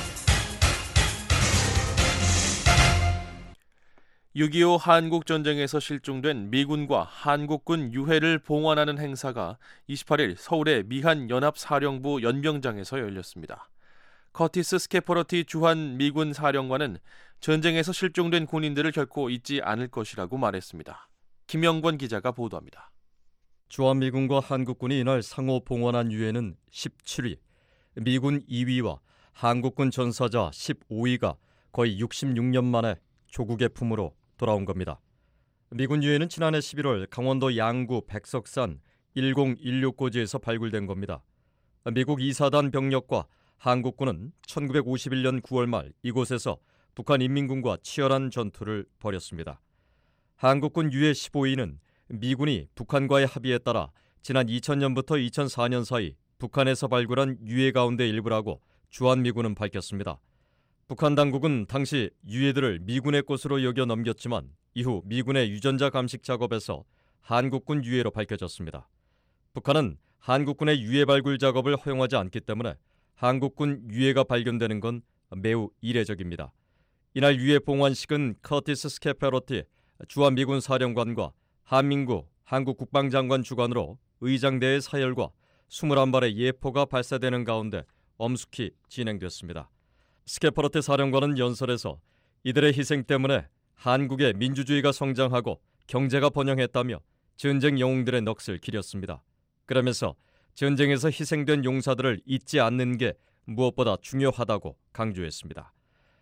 육이오 한국전쟁에서 실종된 미군과 한국군 유해를 봉환하는 행사가 이십팔 일 서울의 미한연합사령부 연병장에서 열렸습니다. 커티스 스케퍼러티 주한 미군 사령관은 전쟁에서 실종된 군인들을 결코 잊지 않을 것이라고 말했습니다. 김영권 기자가 보도합니다. 주한미군과 한국군이 이날 상호 봉환한 유해는 십칠 위, 미군 이 위와 한국군 전사자 십오 위가 거의 육십육 년 만에 조국의 품으로 돌아온 겁니다. 미군 유해는 지난해 십일월 강원도 양구 백석산 천십육 고지에서 발굴된 겁니다. 미국 이 사단 병력과 한국군은 천구백오십일 년 구월 말 이곳에서 북한 인민군과 치열한 전투를 벌였습니다. 한국군 유해 십오 위는 미군이 북한과의 합의에 따라 지난 이천 년부터 이천사 년 사이 북한에서 발굴한 유해 가운데 일부라고 주한미군은 밝혔습니다. 북한 당국은 당시 유해들을 미군의 것으로 여겨 넘겼지만 이후 미군의 유전자 감식 작업에서 한국군 유해로 밝혀졌습니다. 북한은 한국군의 유해 발굴 작업을 허용하지 않기 때문에 한국군 유해가 발견되는 건 매우 이례적입니다. 이날 유해 봉환식은 커티스 스케페로티 주한미군 사령관과 한민구 한국 국방장관 주관으로 의장대의 사열과 이십일 발의 예포가 발사되는 가운데 엄숙히 진행됐습니다. 스케퍼러티 사령관은 연설에서 이들의 희생 때문에 한국의 민주주의가 성장하고 경제가 번영했다며 전쟁 영웅들의 넋을 기렸습니다. 그러면서 전쟁에서 희생된 용사들을 잊지 않는 게 무엇보다 중요하다고 강조했습니다.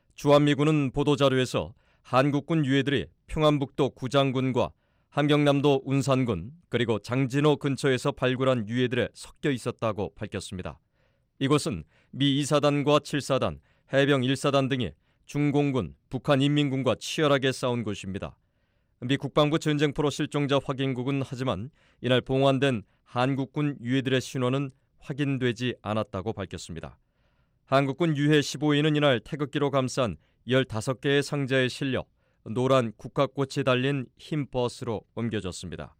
주한미군은 보도자료에서 한국군 유해들이 평안북도 구장군과 함경남도 운산군 그리고 장진호 근처에서 발굴한 유해들에 섞여 있었다고 밝혔습니다. 이곳은 미 이 사단과 칠 사단, 해병 일 사단 등이 중공군, 북한인민군과 치열하게 싸운 곳입니다. 미 국방부 전쟁포로 실종자 확인국은 하지만 이날 봉환된 한국군 유해들의 신원은 확인되지 않았다고 밝혔습니다. 한국군 유해 십오 인은 이날 태극기로 감싼 열다섯 개의 상자에 실려 노란 국화꽃이 달린 흰 버스로 옮겨졌습니다.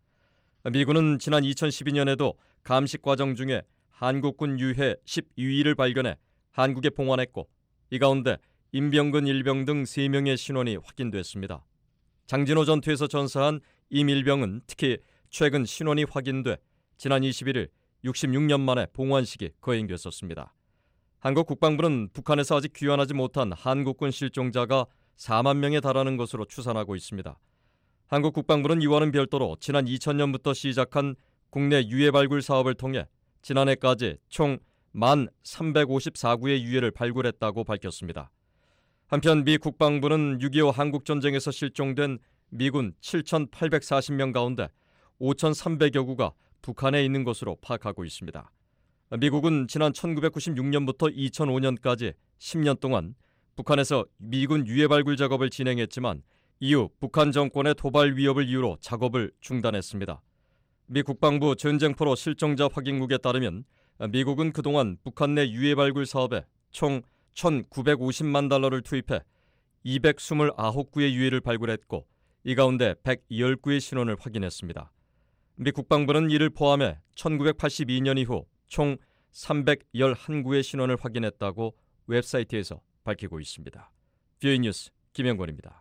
미군은 지난 이천십이 년에도 감식 과정 중에 한국군 유해 십이 위를 발견해 한국에 봉환했고 이 가운데 임병근 일병 등 세 명의 신원이 확인됐습니다. 장진호 전투에서 전사한 임 일병은 특히 최근 신원이 확인돼 지난 이십일 일 육십육 년 만에 봉환식이 거행됐었습니다. 한국 국방부는 북한에서 아직 귀환하지 못한 한국군 실종자가 사만 명에 달하는 것으로 추산하고 있습니다. 한국 국방부는 이와는 별도로 지난 이천 년부터 시작한 국내 유해 발굴 사업을 통해 지난해까지 총 만 삼백오십사 구의 유해를 발굴했다고 밝혔습니다. 한편 미 국방부는 육이오 한국전쟁에서 실종된 미군 칠천팔백사십 명 가운데 오천삼백여 구가 북한에 있는 것으로 파악하고 있습니다. 미국은 지난 천구백구십육 년부터 이천오 년까지 십 년 동안 북한에서 미군 유해 발굴 작업을 진행했지만 이후 북한 정권의 도발 위협을 이유로 작업을 중단했습니다. 미 국방부 전쟁포로 실종자 확인국에 따르면 미국은 그동안 북한 내 유해 발굴 사업에 총 천구백오십만 달러를 투입해 이백이십구 구의 유해를 발굴했고 이 가운데 백십 구의 신원을 확인했습니다. 미 국방부는 이를 포함해 천구백팔십이 년 이후 총 삼백십일 구의 신원을 확인했다고 웹사이트에서 밝히고 있습니다. 뷰이 뉴스 김영권입니다.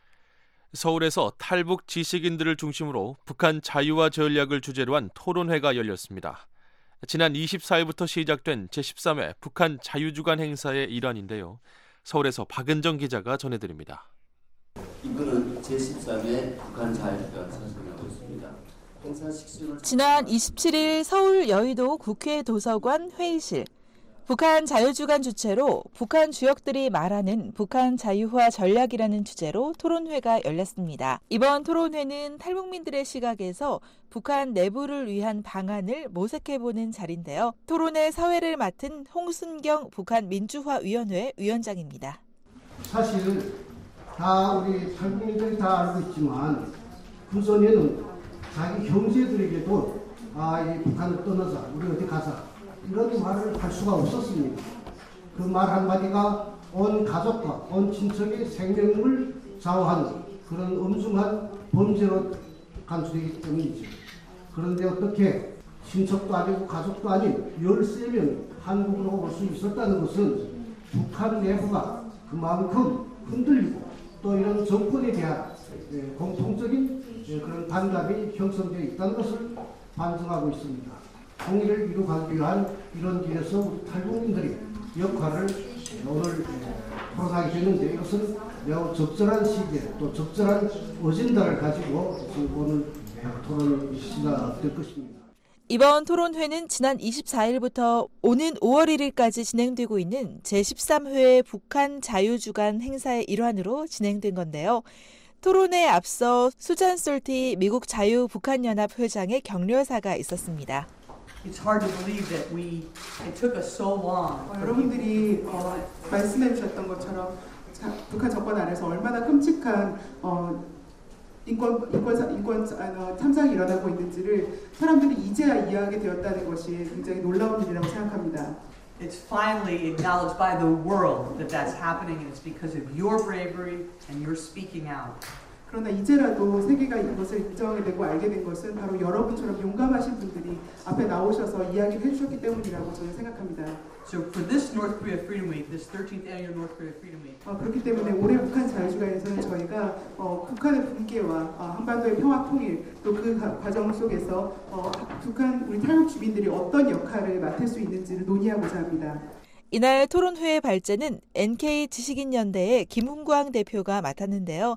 서울에서 탈북 지식인들을 중심으로 북한 자유와 전략을 주제로 한 토론회가 열렸습니다. 지난 이십사 일부터 시작된 제십삼 회 북한 자유주간 행사의 일환인데요. 서울에서 박은정 기자가 전해드립니다. 이분은 제십삼 회 북한 자유주간 사진하고 있습니다. 지난 이십칠 일 서울 여의도 국회 도서관 회의실. 북한 자유주간 주최로 북한 주역들이 말하는 북한 자유화 전략이라는 주제로 토론회가 열렸습니다. 이번 토론회는 탈북민들의 시각에서 북한 내부를 위한 방안을 모색해보는 자리인데요. 토론회 사회를 맡은 홍순경 북한 민주화위원회 위원장입니다. 사실 다 우리 탈북민들이 다 알고 있지만 그 전에는 자기 형제들에게도 아, 이 북한을 떠나자, 우리 어디 가자 이런 말을 할 수가 없었습니다. 그 말 한마디가 온 가족과 온 친척의 생명을 좌우하는 그런 엄중한 범죄로 간주되기 때문이죠. 그런데 어떻게 친척도 아니고 가족도 아닌 열세 명 한국으로 올 수 있었다는 것은 북한 내부가 그만큼 흔들리고 또 이런 정권에 대한 공통적인 그런 반감이 형성되어 있다는 것을 반증하고 있습니다. 통일을 이루기 위한 이런 길에서 탈북민들이 역할을 오늘 토론하게 되는데 이것은 매우 적절한 시기에 또 적절한 어젠다를 가지고 오늘 토론이 시작될 것입니다. 이번 토론회는 지난 이십사 일부터 오는 오월 일일까지 진행되고 있는 제십삼 회 북한 자유주간 행사의 일환으로 진행된 건데요. 토론회에 앞서 수잔 솔티 미국 자유북한연합 회장의 격려사가 있었습니다. It's hard to believe that we it took us so long. 어, 여러분들이 어, 말씀해 주셨던 것처럼 자, 북한 정권 안에서 얼마나 끔찍한 어, 인권 인권 인권 어, 참상이 일어나고 있는지를 사람들이 이제야 이해하게 되었다는 것이 굉장히 놀라운 일이라고 생각합니다. It's finally acknowledged by the world that that's happening, and it's because of your bravery and your speaking out. 그러나 이제라도 세계가 이것을 인정하게 되고 알게 된 것은 바로 여러분처럼 용감하신 분들이 앞에 나오셔서 이야기를 해주셨기 때문이라고 저는 생각합니다. So for this North Korea Freedom Week, this thirteenth annual North Korea Freedom Week. 어, 그렇기 때문에 올해 북한 자유주간에서는 저희가 어, 북한의 붕괴와 어, 한반도의 평화 통일 또 그 과정 속에서 어, 북한 우리 탈북 주민들이 어떤 역할을 맡을 수 있는지를 논의하고자 합니다. 이날 토론회의 발제는 엔케이 지식인연대의 김훈광 대표가 맡았는데요.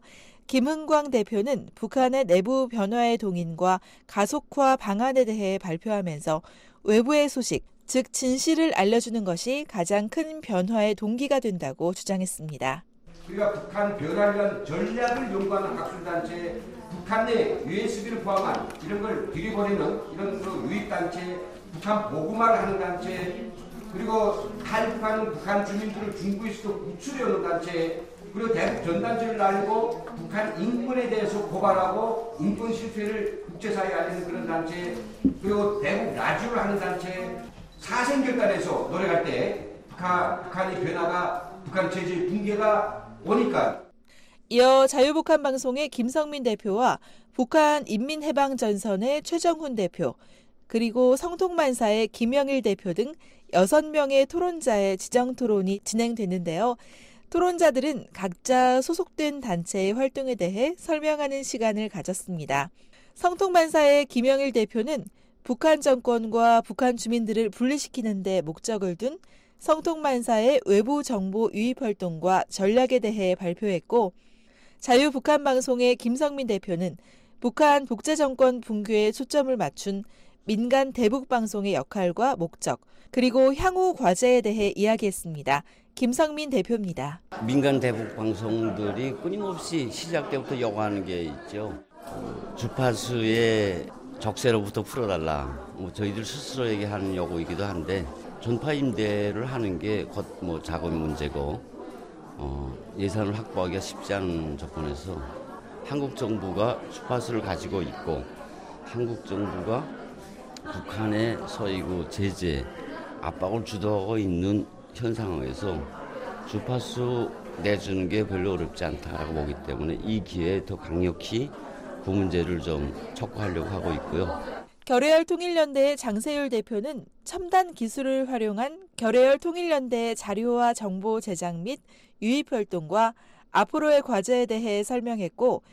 김흥광 대표는 북한의 내부 변화의 동인과 가속화 방안에 대해 발표하면서 외부의 소식, 즉 진실을 알려주는 것이 가장 큰 변화의 동기가 된다고 주장했습니다. 우리가 북한 변화를 위한 전략을 연구하는 학술단체, 북한 내 유에스비를 포함한 이런 걸 들이보내는 이런 그 유입단체, 북한 보고말을 하는 단체, 그리고 탈북하는 북한 주민들을 중국에서도 구출해오는 단체, 그리고 대북 전단지를 날리고 북한 인권에 대해서 고발하고 인권 실패를 국제사회에 알리는 그런 단체, 그리고 대북 라디오를 하는 단체, 사생결단에서 노력할 때 북한, 북한의 변화가 북한 체제의 붕괴가 오니까. 이어 자유북한방송의 김성민 대표와 북한인민해방전선의 최정훈 대표, 그리고 성통만사의 김영일 대표 등 여섯 명의 토론자의 지정토론이 진행됐는데요. 토론자들은 각자 소속된 단체의 활동에 대해 설명하는 시간을 가졌습니다. 성통만사의 김영일 대표는 북한 정권과 북한 주민들을 분리시키는 데 목적을 둔 성통만사의 외부 정보 유입 활동과 전략에 대해 발표했고, 자유북한방송의 김성민 대표는 북한 독재정권 붕괴에 초점을 맞춘 민간 대북방송의 역할과 목적, 그리고 향후 과제에 대해 이야기했습니다. 김성민 대표입니다. 민간 대북 방송들이 끊임없이 시작 때부터 요구하는 게 있죠. 주파수의 적세로부터 풀어달라. 뭐 저희들 스스로에게 하는 요구이기도 한데 전파 임대를 하는 게 곧 뭐 자금 문제고 어, 예산을 확보하기가 쉽지 않은 조건에서 한국 정부가 주파수를 가지고 있고 한국 정부가 북한의 소위 그 제재 압박을 주도하고 있는 현 상황에서 주파수 내주는 게 별로 어렵지 않다라고 보기 때문에 이 기회에 더 강력히 그 문제를 좀 촉구하려고 하고 있고요. 결의열 통일연대의 장세율 대표는 첨단 기술을 활용한 결의열 통일연대의 자료와 정보 제작 및 유입 활동과 앞으로의 과제에 대해 설명했고,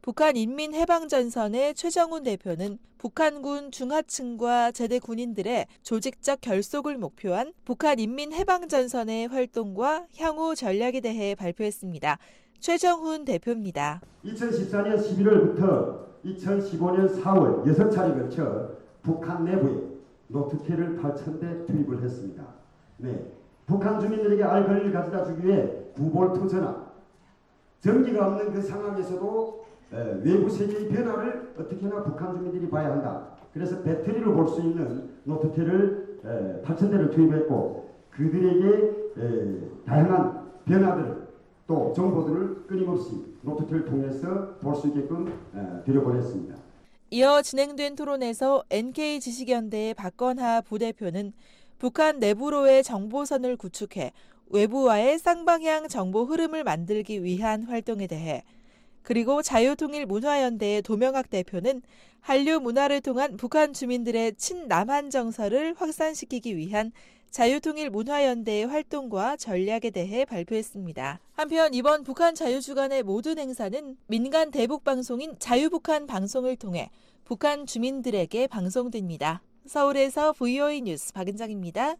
북한인민해방전선의 최정훈 대표는 북한군 중하층과 제대 군인들의 조직적 결속을 목표한 북한인민해방전선의 활동과 향후 전략에 대해 발표했습니다. 최정훈 대표입니다. 이천십사년 십일월부터 이천십오년 사월 여섯 차례 걸쳐 북한 내부에 노트피를 팔천 대 투입을 했습니다. 네, 북한 주민들에게 알 권리를 가져다 주기 위해 구볼트 전화, 전기가 없는 그 상황에서도 에, 외부 세계의 변화를 어떻게나 북한 주민들이 봐야 한다. 그래서 배터리로 볼 수 있는 노트피를 팔천 대를 투입했고 그들에게 에, 다양한 변화들을 또 정보들을 끊임없이 노트피를 통해서 볼 수 있게끔 에, 드려보냈습니다. 이어 진행된 토론에서 엔케이 지식연대의 박건하 부대표는 북한 내부로의 정보선을 구축해 외부와의 쌍방향 정보 흐름을 만들기 위한 활동에 대해, 그리고 자유통일문화연대의 도명학 대표는 한류 문화를 통한 북한 주민들의 친남한 정서를 확산시키기 위한 자유통일문화연대의 활동과 전략에 대해 발표했습니다. 한편 이번 북한 자유주간의 모든 행사는 민간 대북방송인 자유북한 방송을 통해 북한 주민들에게 방송됩니다. 서울에서 브이오에이 뉴스 박은정입니다.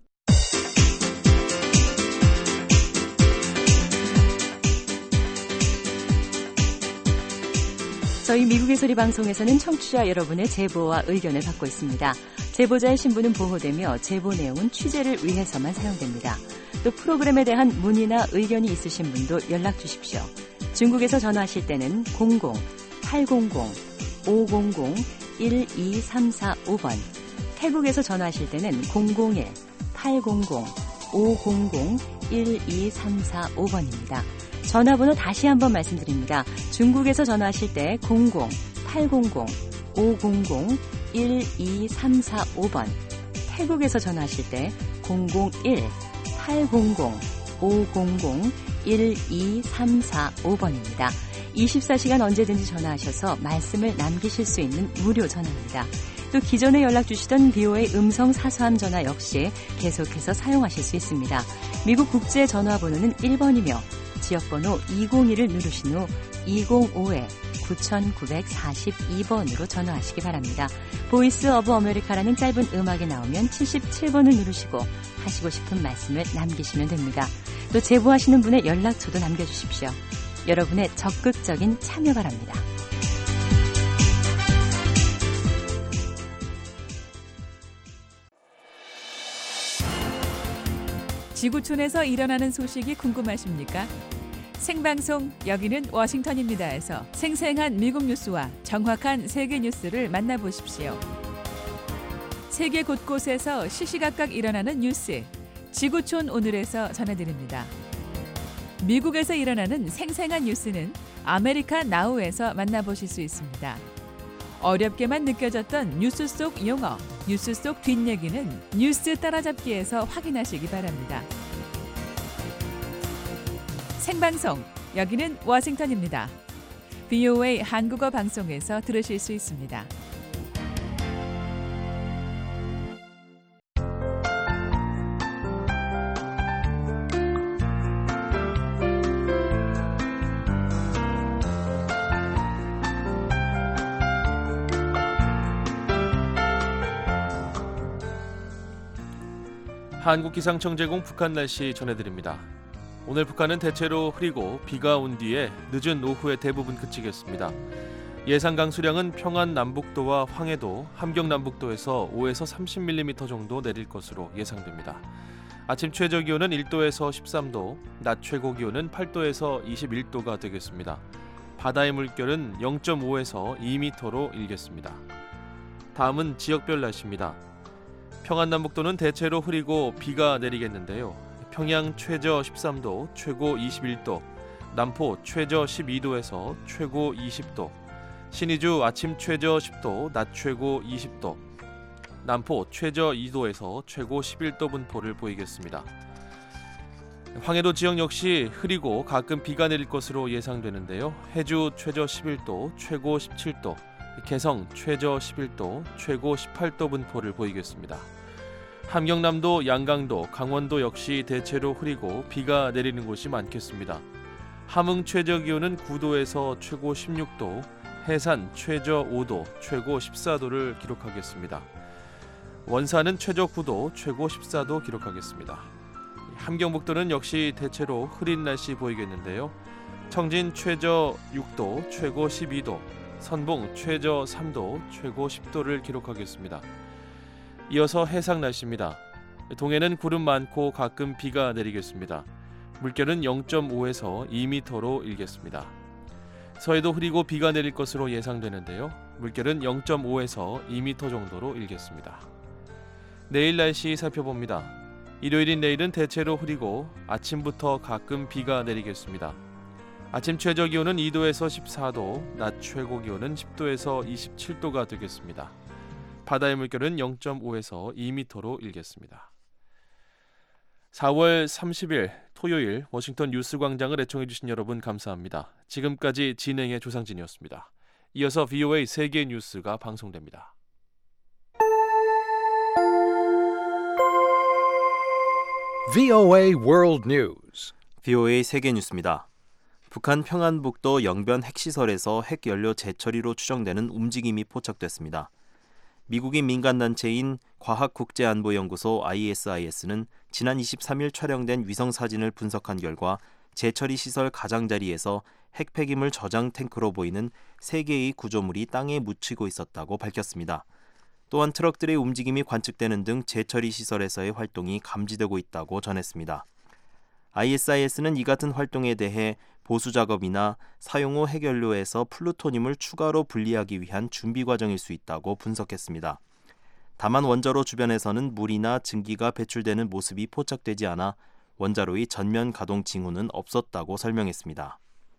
저희 미국의 소리 방송에서는 청취자 여러분의 제보와 의견을 받고 있습니다. 제보자의 신분은 보호되며 제보 내용은 취재를 위해서만 사용됩니다. 또 프로그램에 대한 문의나 의견이 있으신 분도 연락 주십시오. 중국에서 전화하실 때는 공공 팔공공 오공공 일이삼사오 번, 태국에서 전화하실 때는 공공일 팔공공 오공공 일이삼사오 번입니다. 전화번호 다시 한번 말씀드립니다. 중국에서 전화하실 때 공공 팔공공 오공공 일이삼사오 번, 태국에서 전화하실 때 공공일 팔공공 오공공 일이삼사오 번입니다. 이십사 시간 언제든지 전화하셔서 말씀을 남기실 수 있는 무료 전화입니다. 또 기존에 연락 주시던 비오에이 음성 사서함 전화 역시 계속해서 사용하실 수 있습니다. 미국 국제 전화번호는 일 번이며 지역번호 이공일을 누르신 후 이공오 구구사이 번으로 전화하시기 바랍니다. 보이스 오브 아메리카라는 짧은 음악이 나오면 칠십칠 번을 누르시고 하시고 싶은 말씀을 남기시면 됩니다. 또 제보하시는 분의 연락처도 남겨주십시오. 여러분의 적극적인 참여 바랍니다. 지구촌에서 일어나는 소식이 궁금하십니까? 생방송 여기는 워싱턴입니다에서 생생한 미국 뉴스와 정확한 세계 뉴스를 만나보십시오. 세계 곳곳에서 시시각각 일어나는 뉴스, 지구촌 오늘에서 전해드립니다. 미국에서 일어나는 생생한 뉴스는 아메리카 나우에서 만나보실 수 있습니다. 어렵게만 느껴졌던 뉴스 속 용어, 뉴스 속 뒷얘기는 뉴스 따라잡기에서 확인하시기 바랍니다. 생방송, 여기는 워싱턴입니다. 브이오에이 한국어 방송에서 들으실 수 있습니다. 한국기상청 제공 북한 날씨 전해드립니다. 오늘 북한은 대체로 흐리고 비가 온 뒤에 늦은 오후에 대부분 그치겠습니다. 예상 강수량은 평안 남북도와 황해도, 함경 남북도에서 오에서 삼십 밀리미터 정도 내릴 것으로 예상됩니다. 아침 최저 기온은 일 도에서 십삼 도, 낮 최고 기온은 팔 도에서 이십일 도가 되겠습니다. 바다의 물결은 영 점 오에서 이 미터로 일겠습니다. 다음은 지역별 날씨입니다. 평안 남북도는 대체로 흐리고 비가 내리겠는데요. 평양 최저 십삼 도, 최고 이십일 도, 남포 최저 십이 도에서 최고 이십 도, 신의주 아침 최저 십 도, 낮 최고 이십 도, 남포 최저 이 도에서 최고 십일 도 분포를 보이겠습니다. 황해도 지역 역시 흐리고 가끔 비가 내릴 것으로 예상되는데요. 해주 최저 십일 도, 최고 십칠 도, 개성 최저 십일 도, 최고 십팔 도 분포를 보이겠습니다. 함경남도, 양강도, 강원도 역시 대체로 흐리고 비가 내리는 곳이 많겠습니다. 함흥 최저 기온은 구 도에서 최고 십육 도, 해산 최저 오 도, 최고 십사 도를 기록하겠습니다. 원산은 최저 구 도, 최고 십사 도 기록하겠습니다. 함경북도는 역시 대체로 흐린 날씨 보이겠는데요. 청진 최저 육 도, 최고 십이 도, 선봉 최저 삼 도, 최고 십 도를 기록하겠습니다. 이어서 해상 날씨입니다. 동해는 구름 많고 가끔 비가 내리겠습니다. 물결은 영 점 오에서 이 미터로 일겠습니다. 서해도 흐리고 비가 내릴 것으로 예상되는데요. 물결은 영 점 오에서 이 미터 정도로 일겠습니다. 내일 날씨 살펴봅니다. 일요일인 내일은 대체로 흐리고 아침부터 가끔 비가 내리겠습니다. 아침 최저 기온은 이 도에서 십사 도, 낮 최고 기온은 십 도에서 이십칠 도가 되겠습니다. 바다의 물결은 영 점 오에서 이 미터로 일겠습니다. 사월 삼십일 토요일 워싱턴 뉴스광장을 애청해주신 여러분 감사합니다. 지금까지 진행의 조상진이었습니다. 이어서 브이오에이 세계 뉴스가 방송됩니다. 브이오에이 World News. 브이오에이 세계 뉴스입니다. 북한 평안북도 영변 핵시설에서 핵연료 재처리로 추정되는 움직임이 포착됐습니다. 미국인 민간단체인 과학국제안보연구소 아이에스아이에스는 지난 이십삼 일 촬영된 위성사진을 분석한 결과 재처리 시설 가장자리에서 핵 폐기물 저장 탱크로 보이는 세 개의 구조물이 땅에 묻히고 있었다고 밝혔습니다. 또한 트럭들의 움직임이 관측되는 등 재처리 시설에서의 활동이 감지되고 있다고 전했습니다. 아이에스아이에스는 이 같은 활동에 대해 보수 작업이나 사용 후 핵연료에서 플루토늄을 추가로 분리하기 위한 준비 과정일 수 있다고 분석했습니다. 다만 원자로 주변에서는 물이나 증기가 배출되는 모습이 포착되지 않아 원자로의 전면 가동 징후는 없었다고 설명했습니다.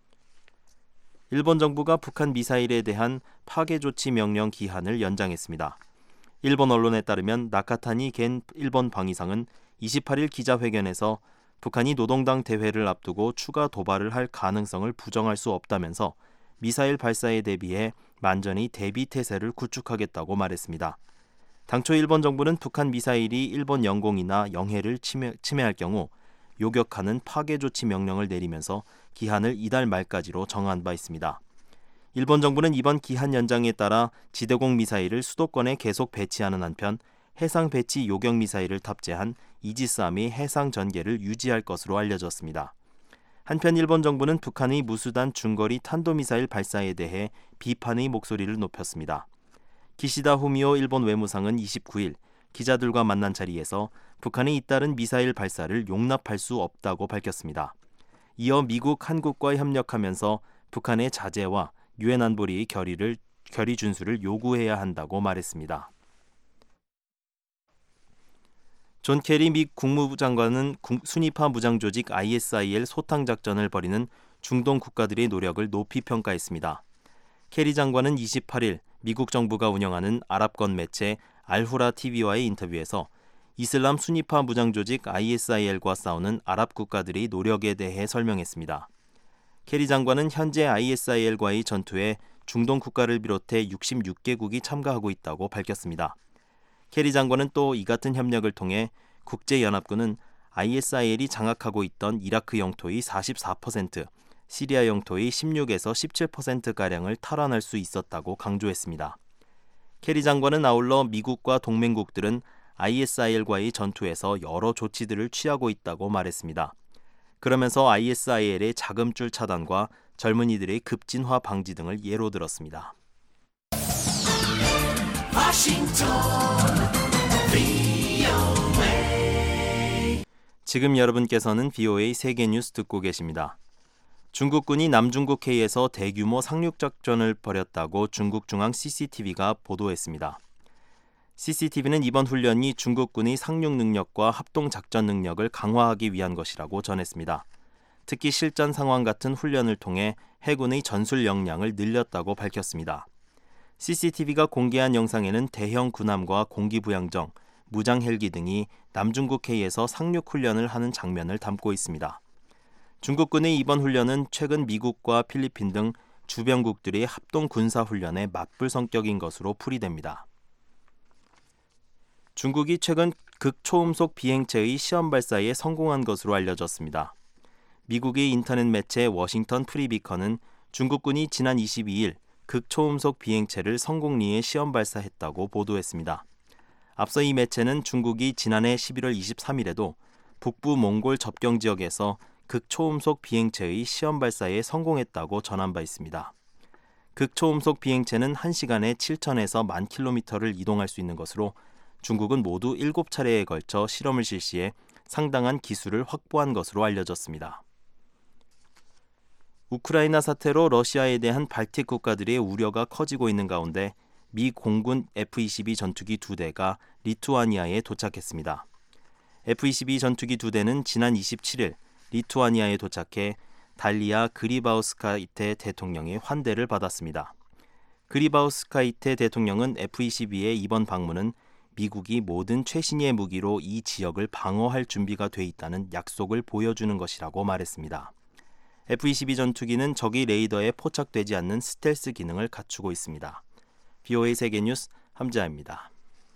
일본 정부가 북한 미사일에 대한 파괴 조치 명령 기한을 연장했습니다. 일본 언론에 따르면 나카타니 겐 일본 방위상은 이십팔 일 기자회견에서 북한이 노동당 대회를 앞두고 추가 도발을 할 가능성을 부정할 수 없다면서 미사일 발사에 대비해 만전히 대비 태세를 구축하겠다고 말했습니다. 당초 일본 정부는 북한 미사일이 일본 영공이나 영해를 침해, 침해할 경우 요격하는 파괴 조치 명령을 내리면서 기한을 이달 말까지로 정한 바 있습니다. 일본 정부는 이번 기한 연장에 따라 지대공 미사일을 수도권에 계속 배치하는 한편 해상 배치 요격 미사일을 탑재한 이지스함의 해상 전개를 유지할 것으로 알려졌습니다. 한편 일본 정부는 북한의 무수단 중거리 탄도미사일 발사에 대해 비판의 목소리를 높였습니다. 기시다 후미오 일본 외무상은 이십구 일 기자들과 만난 자리에서 북한의 잇따른 미사일 발사를 용납할 수 없다고 밝혔습니다. 이어 미국, 한국과 협력하면서 북한의 자제와 유엔 안보리의 결의를, 결의 준수를 요구해야 한다고 말했습니다. 존 케리 미 국무부 장관은 순위파 무장조직 아이에스아이엘 소탕작전을 벌이는 중동 국가들의 노력을 높이 평가했습니다. 케리 장관은 이십팔 일 미국 정부가 운영하는 아랍권 매체 알후라 티비와의 인터뷰에서 이슬람 순위파 무장조직 아이에스아이엘과 싸우는 아랍 국가들의 노력에 대해 설명했습니다. 케리 장관은 현재 아이에스아이엘과의 전투에 중동 국가를 비롯해 육십육 개국이 참가하고 있다고 밝혔습니다. 케리 장관은 또 이 같은 협력을 통해 국제연합군은 아이에스아이엘이 장악하고 있던 이라크 영토의 사십사 퍼센트, 시리아 영토의 십육에서 십칠 퍼센트가량을 탈환할 수 있었다고 강조했습니다. 케리 장관은 아울러 미국과 동맹국들은 아이에스아이엘과의 전투에서 여러 조치들을 취하고 있다고 말했습니다. 그러면서 아이에스아이엘의 자금줄 차단과 젊은이들의 급진화 방지 등을 예로 들었습니다. 지금 여러분께서는 브이오에이 세계 뉴스 듣고 계십니다. 중국군이 남중국 해에서 대규모 상륙작전을 벌였다고 중국 중앙 씨씨티비가 보도했습니다. 씨씨티비는 이번 훈련이 중국군의 상륙 능력과 합동작전 능력을 강화하기 위한 것이라고 전했습니다. 특히 실전 상황 같은 훈련을 통해 해군의 전술 역량을 늘렸다고 밝혔습니다. 씨씨티비가 공개한 영상에는 대형 군함과 공기부양정, 무장 헬기 등이 남중국 해에서 상륙 훈련을 하는 장면을 담고 있습니다. 중국군의 이번 훈련은 최근 미국과 필리핀 등 주변국들의 합동 군사 훈련에 맞불 성격인 것으로 풀이됩니다. 중국이 최근 극초음속 비행체의 시험 발사에 성공한 것으로 알려졌습니다. 미국의 인터넷 매체 워싱턴 프리비컨은 중국군이 지난 이십이 일 극초음속 비행체를 성공리에 시험 발사했다고 보도했습니다. 앞서 이 매체는 중국이 지난해 십일월 이십삼일에도 북부 몽골 접경 지역에서 극초음속 비행체의 시험 발사에 성공했다고 전한 바 있습니다. 극초음속 비행체는 한 시간에 칠천에서 만 킬로미터를 이동할 수 있는 것으로 중국은 모두 일곱 차례에 걸쳐 실험을 실시해 상당한 기술을 확보한 것으로 알려졌습니다. 우크라이나 사태로 러시아에 대한 발틱 국가들의 우려가 커지고 있는 가운데 미 공군 에프 이십이 전투기 두 대가 리투아니아에 도착했습니다. 에프 이십이 전투기 두 대는 지난 이십칠 일 리투아니아에 도착해 달리아 그리바우스카이테 대통령의 환대를 받았습니다. 그리바우스카이테 대통령은 에프 이십이의 이번 방문은 미국이 모든 최신의 무기로 이 지역을 방어할 준비가 돼 있다는 약속을 보여주는 것이라고 말했습니다. 에프 이십이 전투기는 적의 레이더에 포착되지 않는 스텔스 기능을 갖추고 있습니다. 브이오에이 세계뉴스 함재하입니다.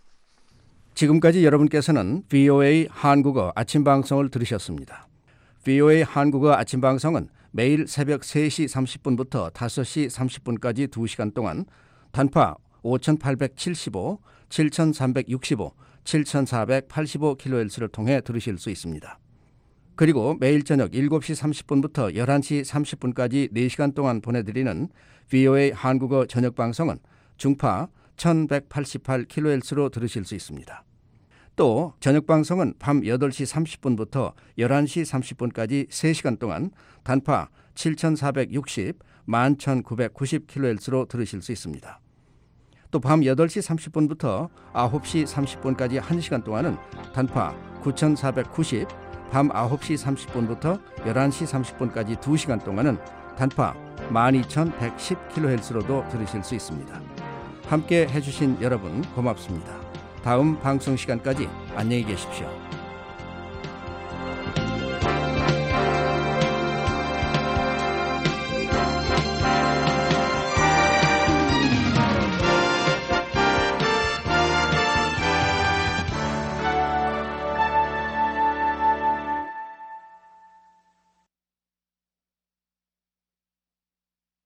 지금까지 여러분께서는 브이오에이 한국어 아침 방송을 들으셨습니다. 브이오에이 한국어 아침 방송은 매일 새벽 세 시 삼십 분부터 다섯 시 삼십 분까지 두 시간 동안 단파 오천팔백칠십오, 칠천삼백육십오, 칠천사백팔십오 킬로헤르츠를 통해 들으실 수 있습니다. 그리고 매일 저녁 일곱 시 삼십 분부터 열한 시 삼십 분까지 네 시간 동안 보내드리는 브이오에이 한국어 저녁 방송은 중파 천백팔십팔 킬로헤르츠로 들으실 수 있습니다. 또 저녁 방송은 밤 여덟 시 삼십 분부터 열한 시 삼십 분까지 세 시간 동안 단파 칠천사백육십, 만 천구백구십 킬로헤르츠로 들으실 수 있습니다. 또 밤 여덟 시 삼십 분부터 아홉 시 삼십 분까지 한 시간 동안은 단파 구천사백구십, 밤 아홉 시 삼십 분부터 열한 시 삼십 분까지 두 시간 동안은 단파 만 이천백십 킬로헤르츠로도 들으실 수 있습니다. 함께 해주신 여러분 고맙습니다. 다음 방송 시간까지 안녕히 계십시오.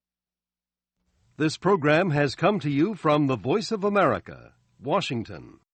This program has come to you from the Voice of America, Washington.